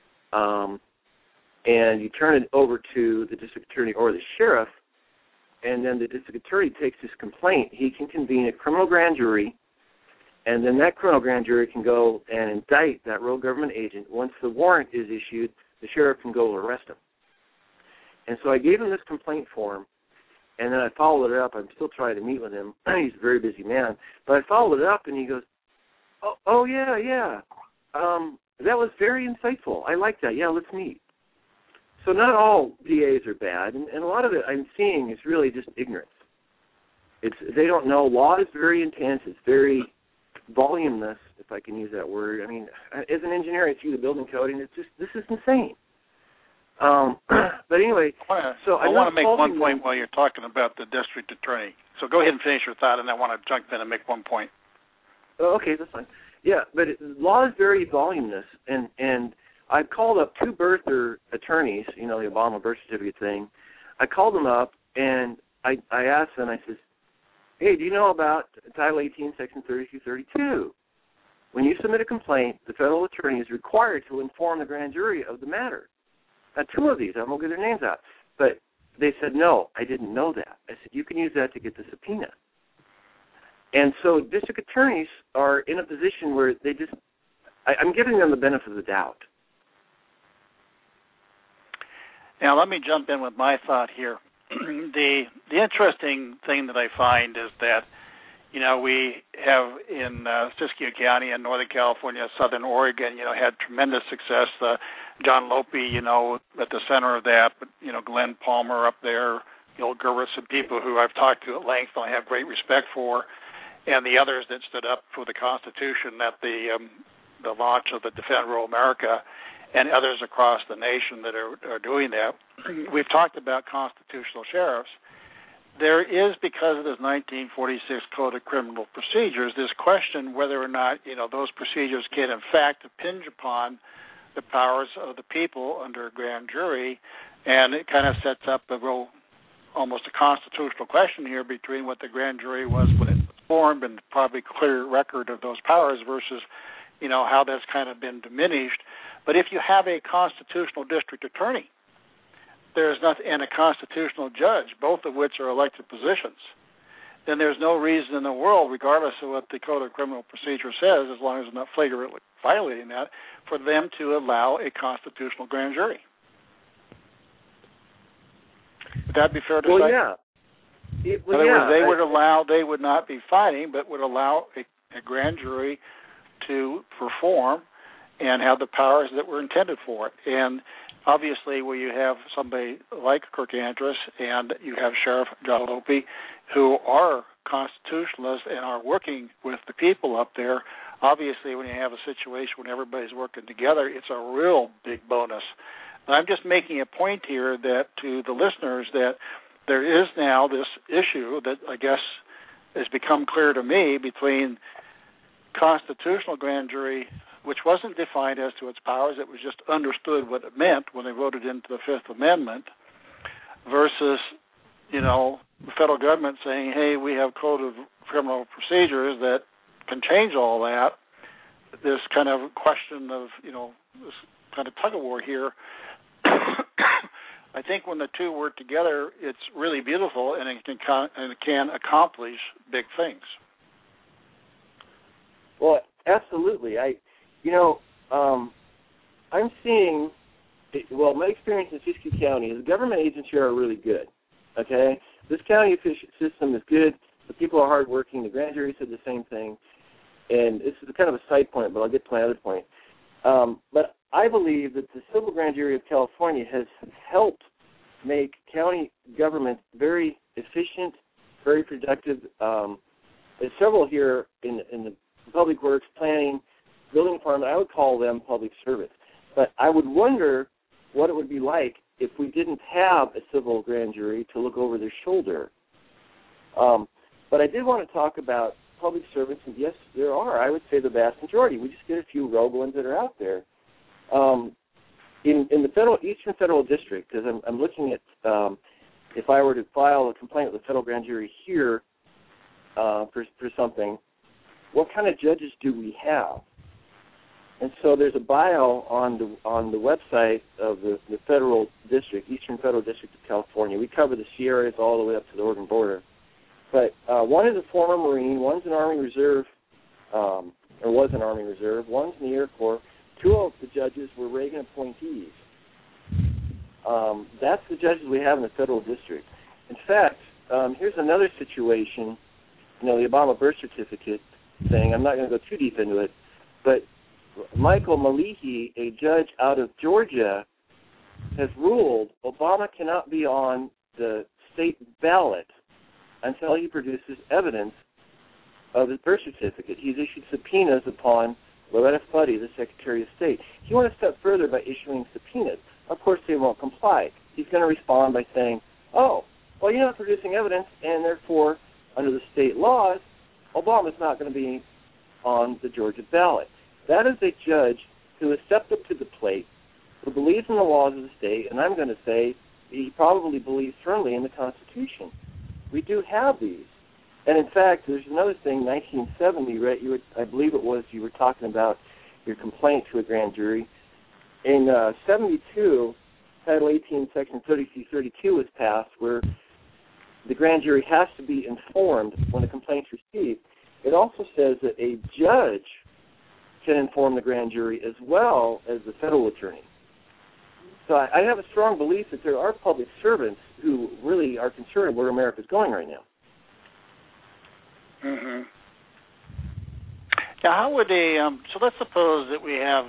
and you turn it over to the district attorney or the sheriff, and then the district attorney takes his complaint. He can convene a criminal grand jury, and then that criminal grand jury can go and indict that rogue government agent. Once the warrant is issued, the sheriff can go arrest him. And so I gave him this complaint form, and then I followed it up. I'm still trying to meet with him. He's a very busy man. But I followed it up, and he goes, oh yeah. That was very insightful. I like that. Yeah, let's meet. So not all DAs are bad, and a lot of it I'm seeing is really just ignorance. They don't know. Law is very intense. It's very voluminous, if I can use that word. I mean, as an engineer, I see the building code, and this is insane. But anyway, so I want to make one point while you're talking about the district attorney. So go ahead and finish your thought, and I want to jump in and make one point. Okay, that's fine. Yeah, but law is very voluminous, and I've called up two birther attorneys, the Obama birth certificate thing. I called them up, and I asked them, I said, hey, do you know about Title 18, Section 3232? When you submit a complaint, the federal attorney is required to inform the grand jury of the matter. Now, two of these, I won't get their names out, but they said, no, I didn't know that. I said, you can use that to get the subpoena. And so district attorneys are in a position where they just, I'm giving them the benefit of the doubt. Now, let me jump in with my thought here. The interesting thing that I find is that, we have in Siskiyou County in Northern California, Southern Oregon, had tremendous success. John Lopi, at the center of that, but, Glenn Palmer up there, Gil Gervis, some people who I've talked to at length and I have great respect for, and the others that stood up for the Constitution at the launch of the Defend Rural America, and others across the nation that are doing that. We've talked about constitutional sheriffs. There is, because of this 1946 Code of Criminal Procedures, this question whether or not, those procedures can in fact impinge upon the powers of the people under a grand jury, and it kind of sets up almost a constitutional question here between what the grand jury was when it was formed and probably clear record of those powers versus, how that's kind of been diminished. But if you have a constitutional district attorney, there's nothing, and a constitutional judge, both of which are elected positions, then there's no reason in the world, regardless of what the Code of Criminal Procedure says, as long as they're not flagrantly violating that, for them to allow a constitutional grand jury. Would that be fair to say? Yeah. In other words, they would not be fighting, but would allow a grand jury to perform and have the powers that were intended for it. And obviously, where you have somebody like Kirk Andrus and you have Sheriff John Lopi, who are constitutionalists and are working with the people up there, obviously when you have a situation when everybody's working together, it's a real big bonus. And I'm just making a point here that to the listeners that there is now this issue that I guess has become clear to me between constitutional grand jury, which wasn't defined as to its powers, it was just understood what it meant when they voted into the Fifth Amendment, versus, you know, the federal government saying, hey, we have code of criminal procedures that can change all that. This kind of question of, you know, this kind of tug-of-war here. I think when the two work together, it's really beautiful, and it can accomplish big things. Well, absolutely. I'm seeing, well, my experience in Siskiyou County is the government agents here are really good, okay? This county system is good. The people are hardworking. The grand jury said the same thing. And this is kind of a side point, but I'll get to my other point. But I believe that the civil grand jury of California has helped make county government very efficient, very productive. There's several here in the public works, planning, building department. I would call them public service. But I would wonder what it would be like if we didn't have a civil grand jury to look over their shoulder. But I did want to talk about public servants, and yes, there are. I would say the vast majority. We just get a few rogue ones that are out there. In the Eastern Federal District, because I'm looking at if I were to file a complaint with the federal grand jury here for something, what kind of judges do we have? And so there's a bio on the website of the federal district, Eastern Federal District of California. We cover the Sierras all the way up to the Oregon border. But one is a former Marine, one's an Army Reserve, or was an Army Reserve, one's in the Air Corps. Two of the judges were Reagan appointees. That's the judges we have in the federal district. In fact, here's another situation, the Obama birth certificate thing. I'm not going to go too deep into it, but Michael Malihi, a judge out of Georgia, has ruled Obama cannot be on the state ballot until he produces evidence of his birth certificate. He's issued subpoenas upon Loretta Fuddy, the Secretary of State. He went a step further by issuing subpoenas. Of course, they won't comply. He's going to respond by saying, oh, well, you're not producing evidence, and therefore, under the state laws, Obama's not going to be on the Georgia ballot. That is a judge who has stepped up to the plate, who believes in the laws of the state, and I'm going to say he probably believes firmly in the Constitution. We do have these. And, in fact, there's another thing, 1970, right, I believe it was, you were talking about your complaint to a grand jury. In 72, Title 18, Section 30C-32 was passed, where the grand jury has to be informed when the complaint's received. It also says that a judge can inform the grand jury as well as the federal attorney. So I have a strong belief that there are public servants who really are concerned where America's going right now. Mm-hmm. Now, how would so let's suppose that we have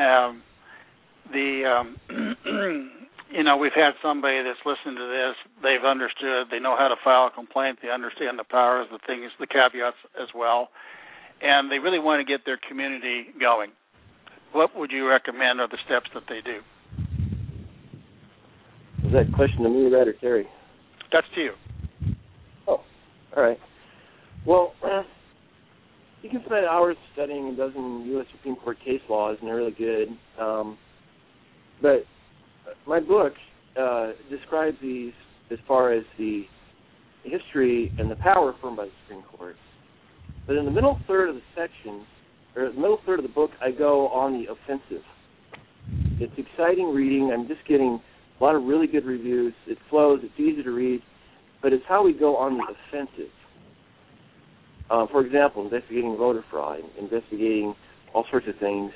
we've had somebody that's listened to this, they've understood, they know how to file a complaint, they understand the powers, the things, the caveats as well, and they really want to get their community going. What would you recommend are the steps that they do? Is that a question to me, Red, or Terry? That's to you. Oh, all right. Well, you can spend hours studying a dozen U.S. Supreme Court case laws, and they're really good. But my book describes these as far as the history and the power affirmed by the Supreme Court. But in the middle third of the section, or the middle third of the book, I go on the offensive. It's exciting reading. I'm just getting a lot of really good reviews. It flows. It's easy to read. But it's how we go on the offensive. For example, investigating voter fraud, investigating all sorts of things.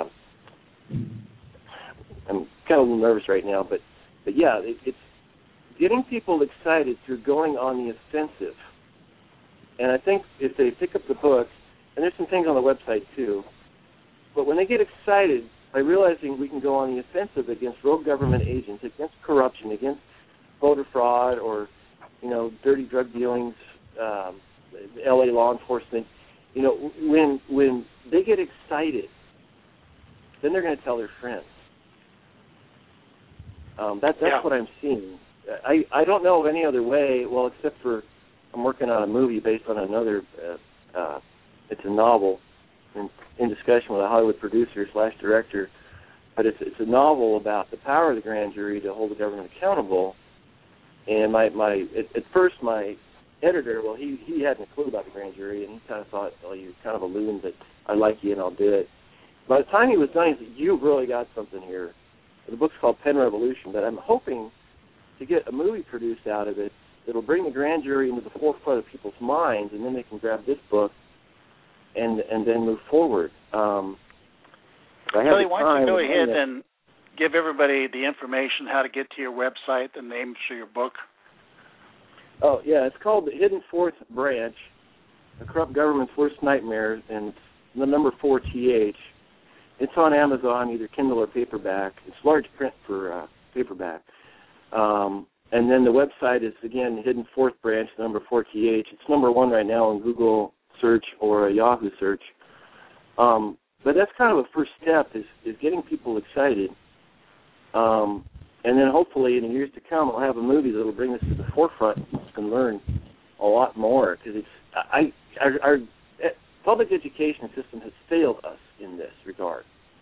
I'm kind of a little nervous right now, but yeah, it's getting people excited through going on the offensive. And I think if they pick up the book, and there's some things on the website too, but when they get excited by realizing we can go on the offensive against rogue government agents, against corruption, against voter fraud, or dirty drug dealings, L.A. law enforcement, You know, when they get excited, then they're going to tell their friends. That's what I'm seeing. I don't know of any other way, well, except for I'm working on a movie based on another, it's a novel in discussion with a Hollywood producer / director, but it's a novel about the power of the grand jury to hold the government accountable. And at first my editor, well, he hadn't a clue about the grand jury, and he kind of thought, well, you're kind of a loon, but I like you and I'll do it. By the time he was done, he said, you've really got something here. The book's called Pen Revolution, but I'm hoping to get a movie produced out of it that'll bring the grand jury into the forefront of people's minds, and then they can grab this book and then move forward. Billy, why don't you go ahead and give everybody the information, how to get to your website, the names for your book? Oh, yeah, it's called The Hidden Fourth Branch, The Corrupt Government's Worst Nightmare, and the number 4TH. It's on Amazon, either Kindle or paperback. It's large print for paperback. And then the website is, again, Hidden Fourth Branch, the number 4TH. It's number 1 right now on Google search or a Yahoo search. But that's kind of a first step, is getting people excited. And then hopefully in the years to come, we'll have a movie that will bring us to the forefront and learn a lot more. Because our public education system has failed us in this regard.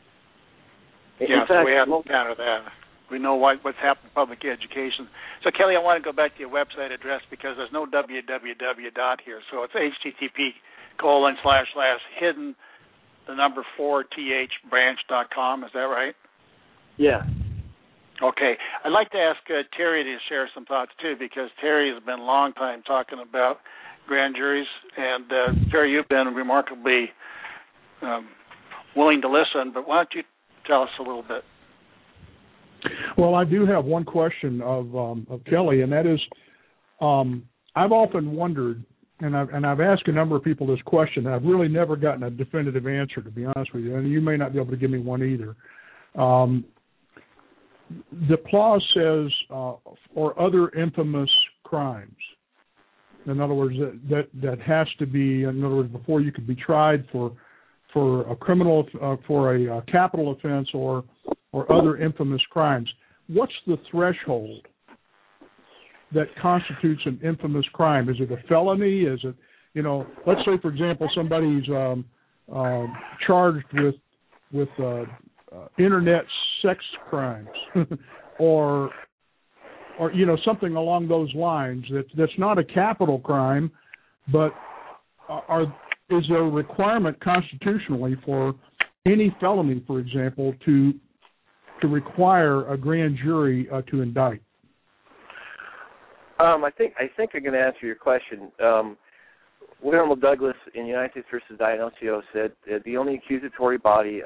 Yes, we have to counter that. We know what's happened in public education. So, Kelly, I want to go back to your website address because there's no www here. So it's http://hidden, the number 4thbranch.com. Is that right? Yeah. Okay. I'd like to ask Terry to share some thoughts, too, because Terry has been a long time talking about grand juries. And, Terry, you've been remarkably willing to listen, but why don't you tell us a little bit? Well, I do have one question of Kelly, and that is, I've often wondered, and I've asked a number of people this question, and I've really never gotten a definitive answer, to be honest with you, and you may not be able to give me one either. The clause says, or other infamous crimes. In other words, that has to be, in other words, before you could be tried for a criminal, for a capital offense or other infamous crimes. What's the threshold that constitutes an infamous crime? Is it a felony? Is it, let's say, for example, somebody's charged with internet sex crimes or something along those lines that's not a capital crime, but is there a requirement constitutionally for any felony, for example, to require a grand jury to indict? I think I'm going to answer your question. William Douglas in United States versus D'Annunzio said the only accusatory body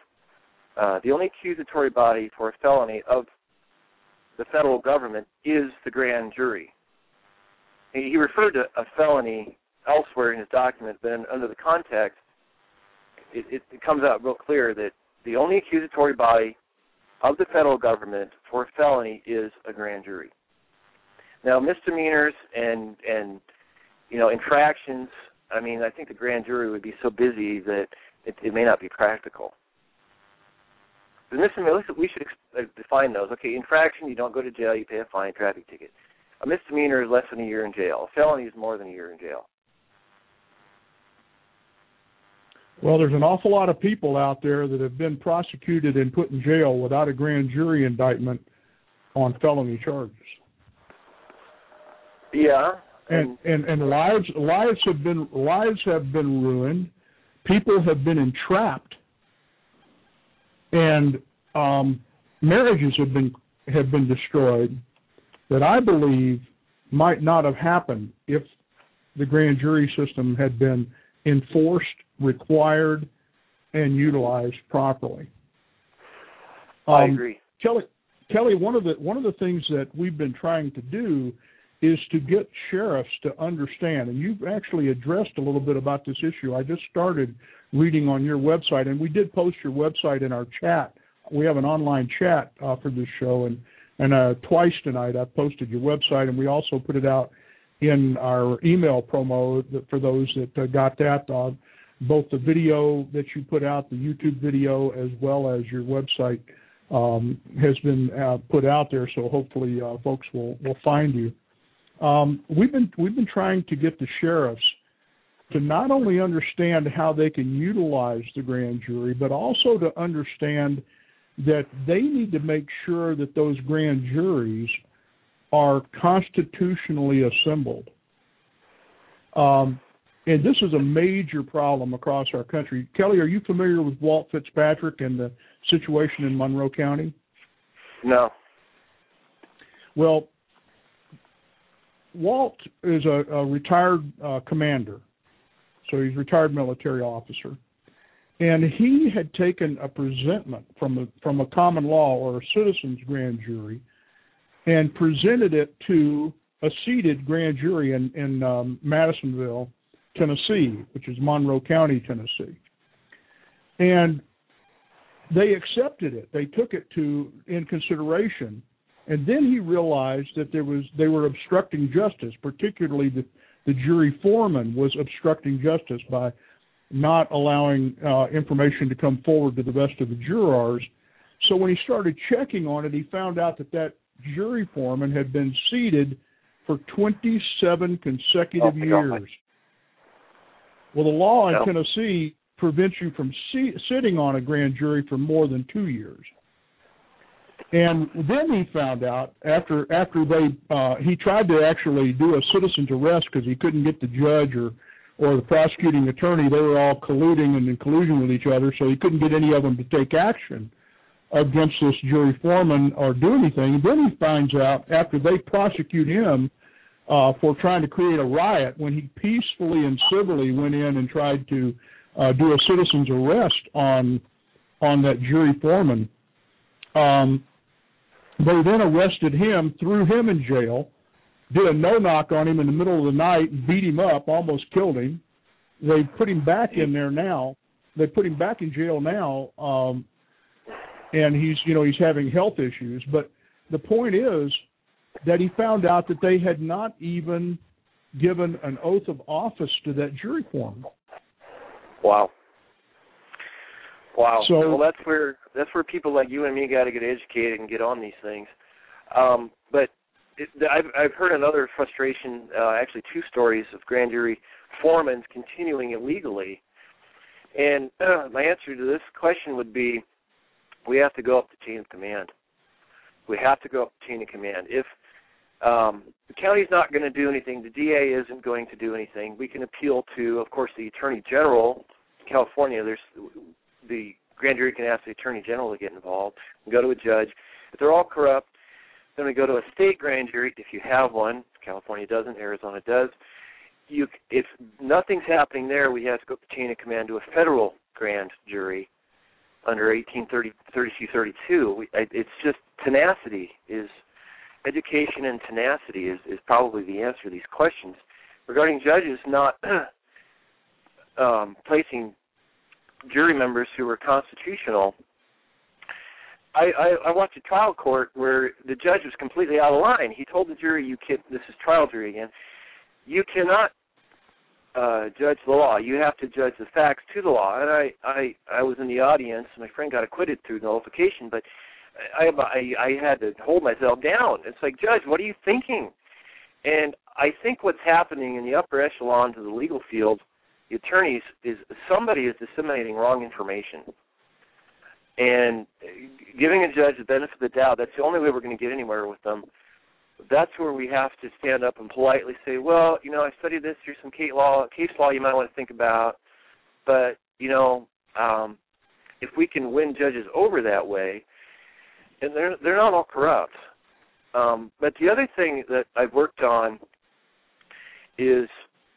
for a felony of the federal government is the grand jury. He referred to a felony elsewhere in his document, but under the context, it comes out real clear that the only accusatory body of the federal government for a felony is a grand jury. Now, misdemeanors and infractions, I think the grand jury would be so busy that it may not be practical. The misdemeanor, we should define those. Okay, infraction, you don't go to jail, you pay a fine, traffic ticket. A misdemeanor is less than a year in jail. A felony is more than a year in jail. Well, there's an awful lot of people out there that have been prosecuted and put in jail without a grand jury indictment on felony charges. Yeah. And lives have been ruined. People have been entrapped, and marriages have been destroyed that I believe might not have happened if the grand jury system had been enforced, required, and utilized properly. I agree. Kelly, one of the things that we've been trying to do is to get sheriffs to understand, and you've actually addressed a little bit about this issue. I just started reading on your website, and we did post your website in our chat. We have an online chat for this show, and twice tonight I've posted your website, and we also put it out in our email promo for those that got that. both the video that you put out, the YouTube video, as well as your website has been put out there. So hopefully folks will find you. We've been trying to get the sheriffs to not only understand how they can utilize the grand jury, but also to understand that they need to make sure that those grand juries are constitutionally assembled. And this is a major problem across our country. Kelly, are you familiar with Walt Fitzpatrick and the situation in Monroe County? No. Well, Walt is a retired commander, so he's a retired military officer. And he had taken a presentment from a common law or a citizen's grand jury and presented it to a seated grand jury in Madisonville, Tennessee, which is Monroe County, Tennessee. And they accepted it. They took it in consideration. And then he realized that they were obstructing justice, particularly the jury foreman was obstructing justice by not allowing information to come forward to the rest of the jurors. So when he started checking on it, he found out that jury foreman had been seated for 27 consecutive years. Well, the law in Tennessee prevents you from sitting on a grand jury for more than 2 years. And then he found out after he tried to actually do a citizen's arrest because he couldn't get the judge or the prosecuting attorney. They were all colluding and in collusion with each other, so he couldn't get any of them to take action against this jury foreman or do anything. And then he finds out after they prosecute him for trying to create a riot, when he peacefully and civilly went in and tried to do a citizen's arrest on that jury foreman. They then arrested him, threw him in jail, did a no-knock on him in the middle of the night, and beat him up, almost killed him. They put him back in there now. They put him back in jail now, and he's having health issues. But the point is that he found out that they had not even given an oath of office to that jury foreman. Wow. So, well, that's where people like you and me got to get educated and get on these things. But I've heard another frustration, actually 2 stories of grand jury foremen continuing illegally. And my answer to this question would be, we have to go up the chain of command. We have to go up the chain of command. If the county's not going to do anything, the DA isn't going to do anything, we can appeal to, of course, the Attorney General. In California, the grand jury can ask the Attorney General to get involved and go to a judge. If they're all corrupt, then we go to a state grand jury, if you have one. California doesn't, Arizona does. If nothing's happening there, we have to go up the chain of command to a federal grand jury under 1832. It's just tenacity education and tenacity is probably the answer to these questions. Regarding judges not placing jury members who were constitutional, I watched a trial court where the judge was completely out of line. He told the jury, this is trial jury again, you cannot judge the law. You have to judge the facts to the law. And I was in the audience. My friend got acquitted through nullification, but I had to hold myself down. It's like, Judge, what are you thinking? And I think what's happening in the upper echelons of the legal field, the attorneys, is somebody is disseminating wrong information. And giving a judge the benefit of the doubt, that's the only way we're going to get anywhere with them. That's where we have to stand up and politely say, well, I studied this. Here's some case law you might want to think about. But, if we can win judges over that way, and they're not all corrupt. But the other thing that I've worked on is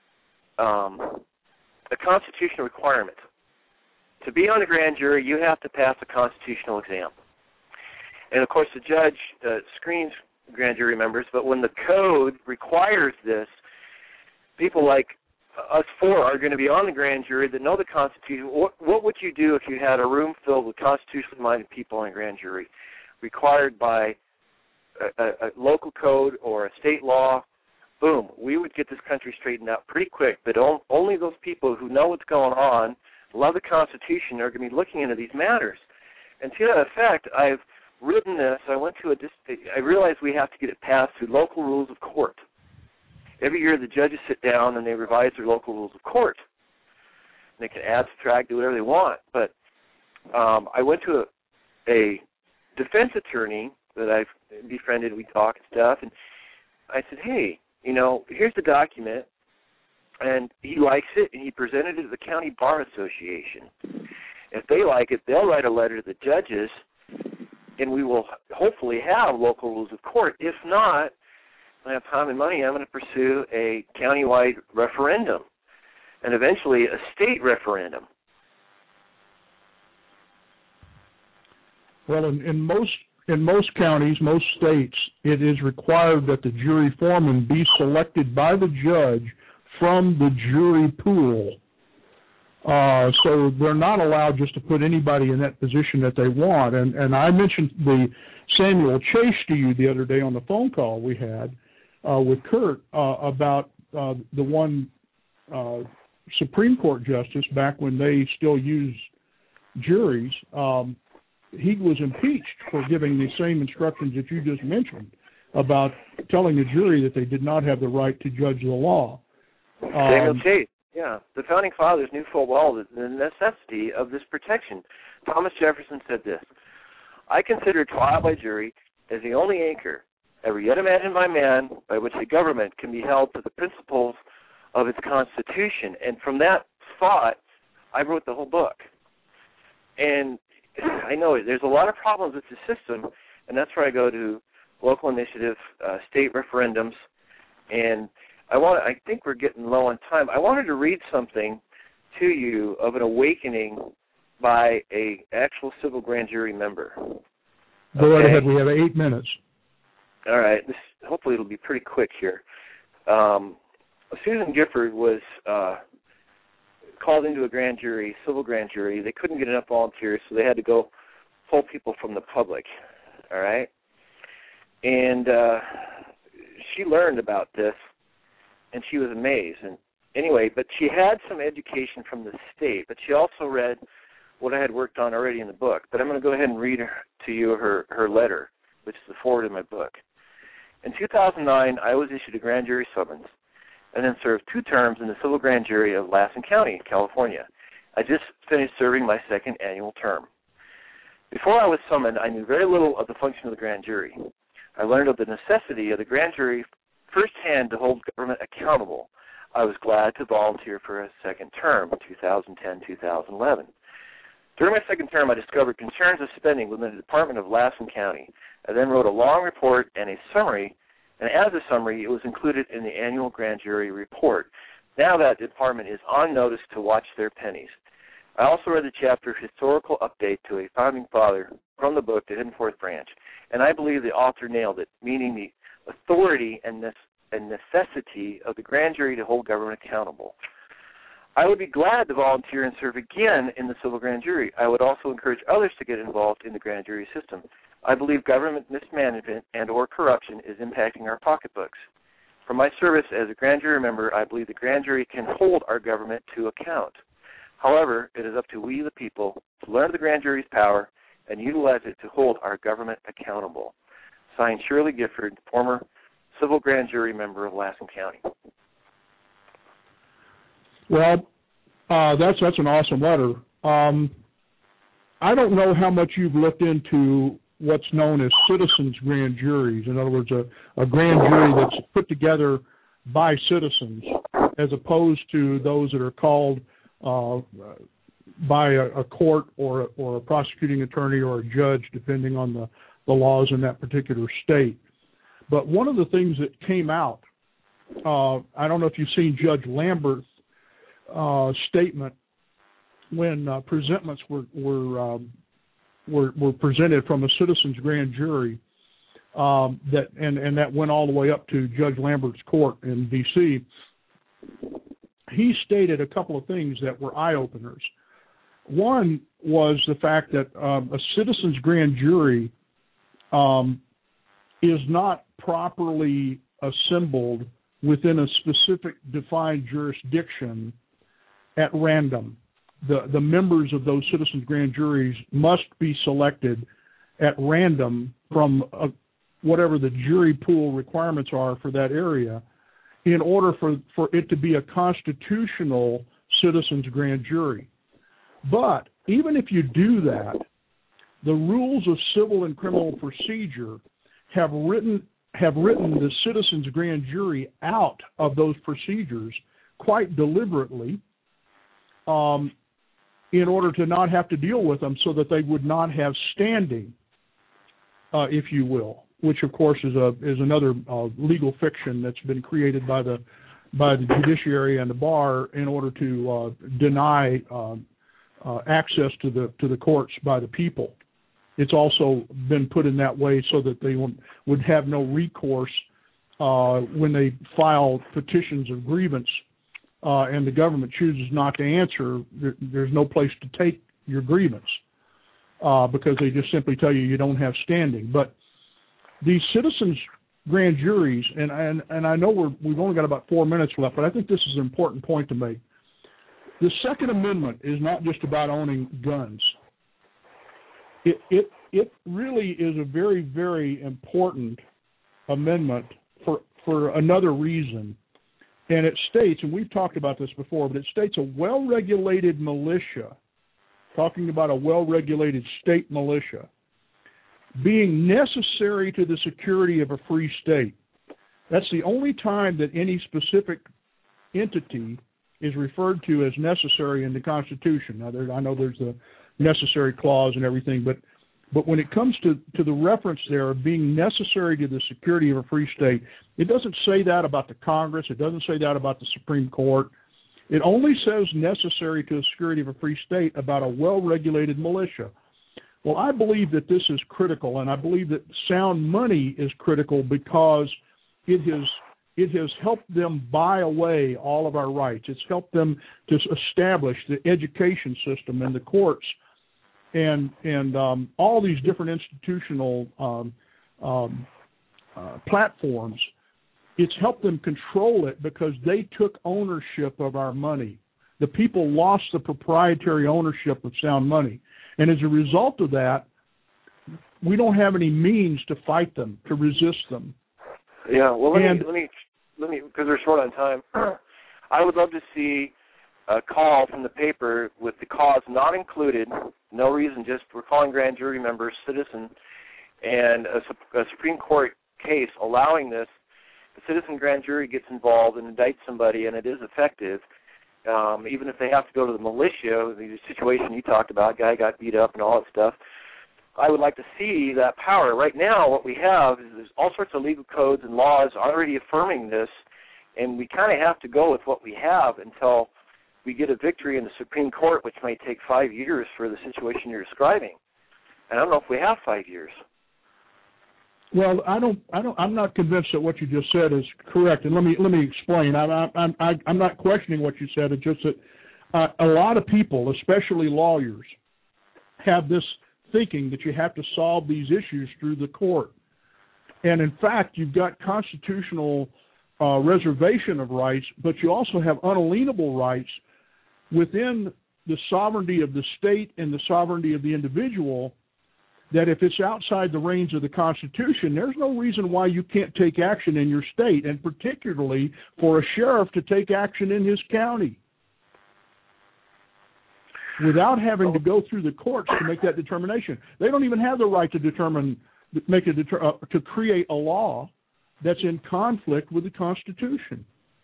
a constitutional requirement. To be on a grand jury, you have to pass a constitutional exam. And, of course, the judge screens grand jury members, but when the code requires this, people like us 4 are going to be on the grand jury that know the Constitution. What would you do if you had a room filled with constitutionally minded people on a grand jury, required by a local code or a state law boom, we would get this country straightened out pretty quick. But only those people who know what's going on, love the Constitution, are going to be looking into these matters. And to that effect, I've written this. I realized we have to get it passed through local rules of court. Every year the judges sit down and they revise their local rules of court. And they can add, subtract, do whatever they want. But I went to a defense attorney that I've befriended. We talk and stuff. And I said, hey, here's the document. And he likes it, and he presented it to the County Bar Association. If they like it, they'll write a letter to the judges, and we will hopefully have local rules of court. If not, I have time and money, I'm going to pursue a countywide referendum and eventually a state referendum. Well, in most counties, most states, it is required that the jury foreman be selected by the judge from the jury pool. So they're not allowed just to put anybody in that position that they want. And I mentioned the Samuel Chase to you the other day on the phone call we had with Kurt about the one Supreme Court justice back when they still used juries. He was impeached for giving the same instructions that you just mentioned about telling the jury that they did not have the right to judge the law. Samuel Chase, yeah. The Founding Fathers knew full well the necessity of this protection. Thomas Jefferson said this, I consider trial by jury as the only anchor ever yet imagined by man by which a government can be held to the principles of its Constitution. And from that thought, I wrote the whole book. And I know there's a lot of problems with the system, and that's where I go to local initiative, state referendums, and I think we're getting low on time. I wanted to read something to you of an awakening by a actual civil grand jury member. Go right ahead. We have 8 minutes. All right. Hopefully it'll be pretty quick here. Susan Gifford was called into a grand jury, civil grand jury. They couldn't get enough volunteers, so they had to go pull people from the public. All right? And she learned about this, and she was amazed. And anyway, but she had some education from the state, but she also read what I had worked on already in the book. But I'm going to go ahead and read to you her letter, which is the forward of my book. In 2009, I was issued a grand jury summons and then served 2 terms in the civil grand jury of Lassen County, California. I just finished serving my 2nd annual term. Before I was summoned, I knew very little of the function of the grand jury. I learned of the necessity of the grand jury firsthand to hold government accountable. I was glad to volunteer for a 2nd term, 2010-2011. During my 2nd term, I discovered concerns of spending within the Department of Lassen County. I then wrote a long report and a summary, and as a summary, it was included in the annual grand jury report. Now that department is on notice to watch their pennies. I also read the chapter Historical Update to a Founding Father from the book, The Hidden Fourth Branch, and I believe the author nailed it, meaning the authority and necessity of the grand jury to hold government accountable. I would be glad to volunteer and serve again in the civil grand jury. I would also encourage others to get involved in the grand jury system. I believe government mismanagement and or corruption is impacting our pocketbooks. From my service as a grand jury member, I believe the grand jury can hold our government to account. However, it is up to we the people to learn the grand jury's power and utilize it to hold our government accountable. Signed, Shirley Gifford, former civil grand jury member of Lassen County. Well, that's an awesome letter. I don't know how much you've looked into what's known as citizens' grand juries. In other words, a grand jury that's put together by citizens as opposed to those that are called by a court or a prosecuting attorney or a judge, depending on the laws in that particular state. But one of the things that came out, I don't know if you've seen Judge Lambert's statement when presentments were presented from a citizens grand jury that went all the way up to Judge Lambert's court in D.C. He stated a couple of things that were eye-openers. One was the fact that a citizens grand jury is not properly assembled within a specific defined jurisdiction at random. The members of those citizens' grand juries must be selected at random from whatever the jury pool requirements are for that area in order for it to be a constitutional citizens' grand jury. But even if you do that, the rules of civil and criminal procedure have written the citizens' grand jury out of those procedures quite deliberately in order to not have to deal with them, so that they would not have standing, if you will, which of course is another legal fiction that's been created by the judiciary and the bar in order to deny access to the courts by the people. It's also been put in that way so that they would have no recourse when they file petitions of grievance and the government chooses not to answer. There's no place to take your grievance because they just simply tell you don't have standing. But these citizens' grand juries, and I know we've only got about 4 minutes left, but I think this is an important point to make. The Second Amendment is not just about owning guns. It really is a very, very important amendment for another reason. And it states, and we've talked about this before, but it states a well-regulated militia, talking about a well-regulated state militia, being necessary to the security of a free state. That's the only time that any specific entity is referred to as necessary in the Constitution. Now, I know there's the necessary clause and everything, but when it comes to the reference there of being necessary to the security of a free state, it doesn't say that about the Congress. It doesn't say that about the Supreme Court. It only says necessary to the security of a free state about a well-regulated militia. Well, I believe that this is critical, and I believe that sound money is critical because it has helped them buy away all of our rights. It's helped them to establish the education system and the courts and all these different institutional platforms. It's helped them control it because they took ownership of our money. The people lost the proprietary ownership of sound money. And as a result of that, we don't have any means to fight them, to resist them. Yeah, well, let me, because we're short on time. I would love to see a call from the paper with the cause not included, no reason, just we're calling grand jury members citizen, and a Supreme Court case allowing this. The citizen grand jury gets involved and indicts somebody, and it is effective. Even if they have to go to the militia, the situation you talked about, guy got beat up and all that stuff, I would like to see that power. Right now, what we have is there's all sorts of legal codes and laws already affirming this, and we kind of have to go with what we have until we get a victory in the Supreme Court, which may take 5 years for the situation you're describing. And I don't know if we have 5 years. Well, I'm not convinced that what you just said is correct, and let me explain. I'm not questioning what you said. It's just that a lot of people, especially lawyers, have this thinking that you have to solve these issues through the court. And in fact, you've got constitutional reservation of rights, but you also have unalienable rights within the sovereignty of the state and the sovereignty of the individual, that if it's outside the range of the Constitution, there's no reason why you can't take action in your state, and particularly for a sheriff to take action in his county without having to go through the courts to make that determination. They don't even have the right to to create a law that's in conflict with the Constitution.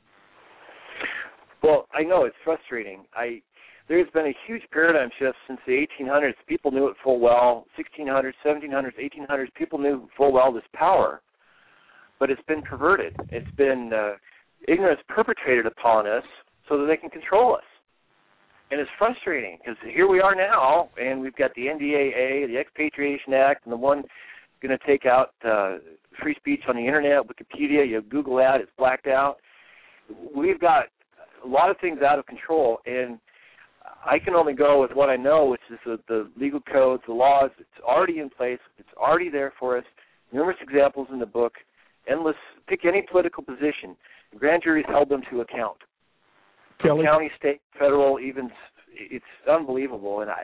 Well, I know it's frustrating. There's been a huge paradigm shift since the 1800s. People knew it full well. 1600s, 1700s, 1800s, people knew full well this power. But it's been perverted. It's been ignorance perpetrated upon us so that they can control us. And it's frustrating because here we are now, and we've got the NDAA, the Expatriation Act, and the one going to take out free speech on the Internet, Wikipedia. You Google that, it's blacked out. We've got a lot of things out of control, and I can only go with what I know, which is the legal codes, the laws. It's already in place. It's already there for us. Numerous examples in the book. pick any political position. Grand juries held them to account. Kelly? County, state, federal, even, it's unbelievable. And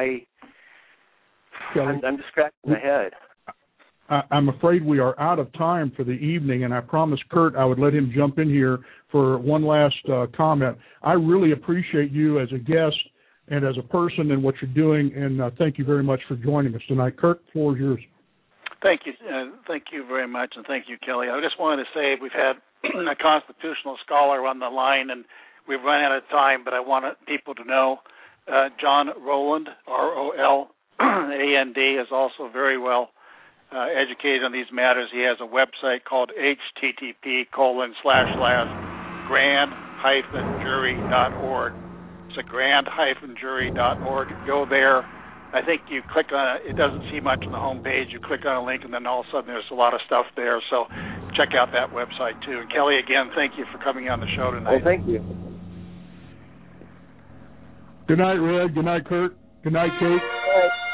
I'm just scratching my head. I'm afraid we are out of time for the evening, and I promised Kurt I would let him jump in here for one last comment. I really appreciate you as a guest and as a person and what you're doing, and thank you very much for joining us tonight. Kurt, the floor is yours. Thank you. Thank you very much, and thank you, Kelly. I just wanted to say we've had a constitutional scholar on the line, and we've run out of time, but I want people to know John Rowland, R-O-L-A-N-D, is also very well educated on these matters. He has a website called http://grand-jury.org. It's a grand-jury.org. Go there. I think you click on it. It doesn't see much on the home page. You click on a link, and then all of a sudden there's a lot of stuff there. So check out that website, too. And Kelly, again, thank you for coming on the show tonight. Well, thank you. Good night, Red. Good night, Kurt. Good night, Kate. Good night.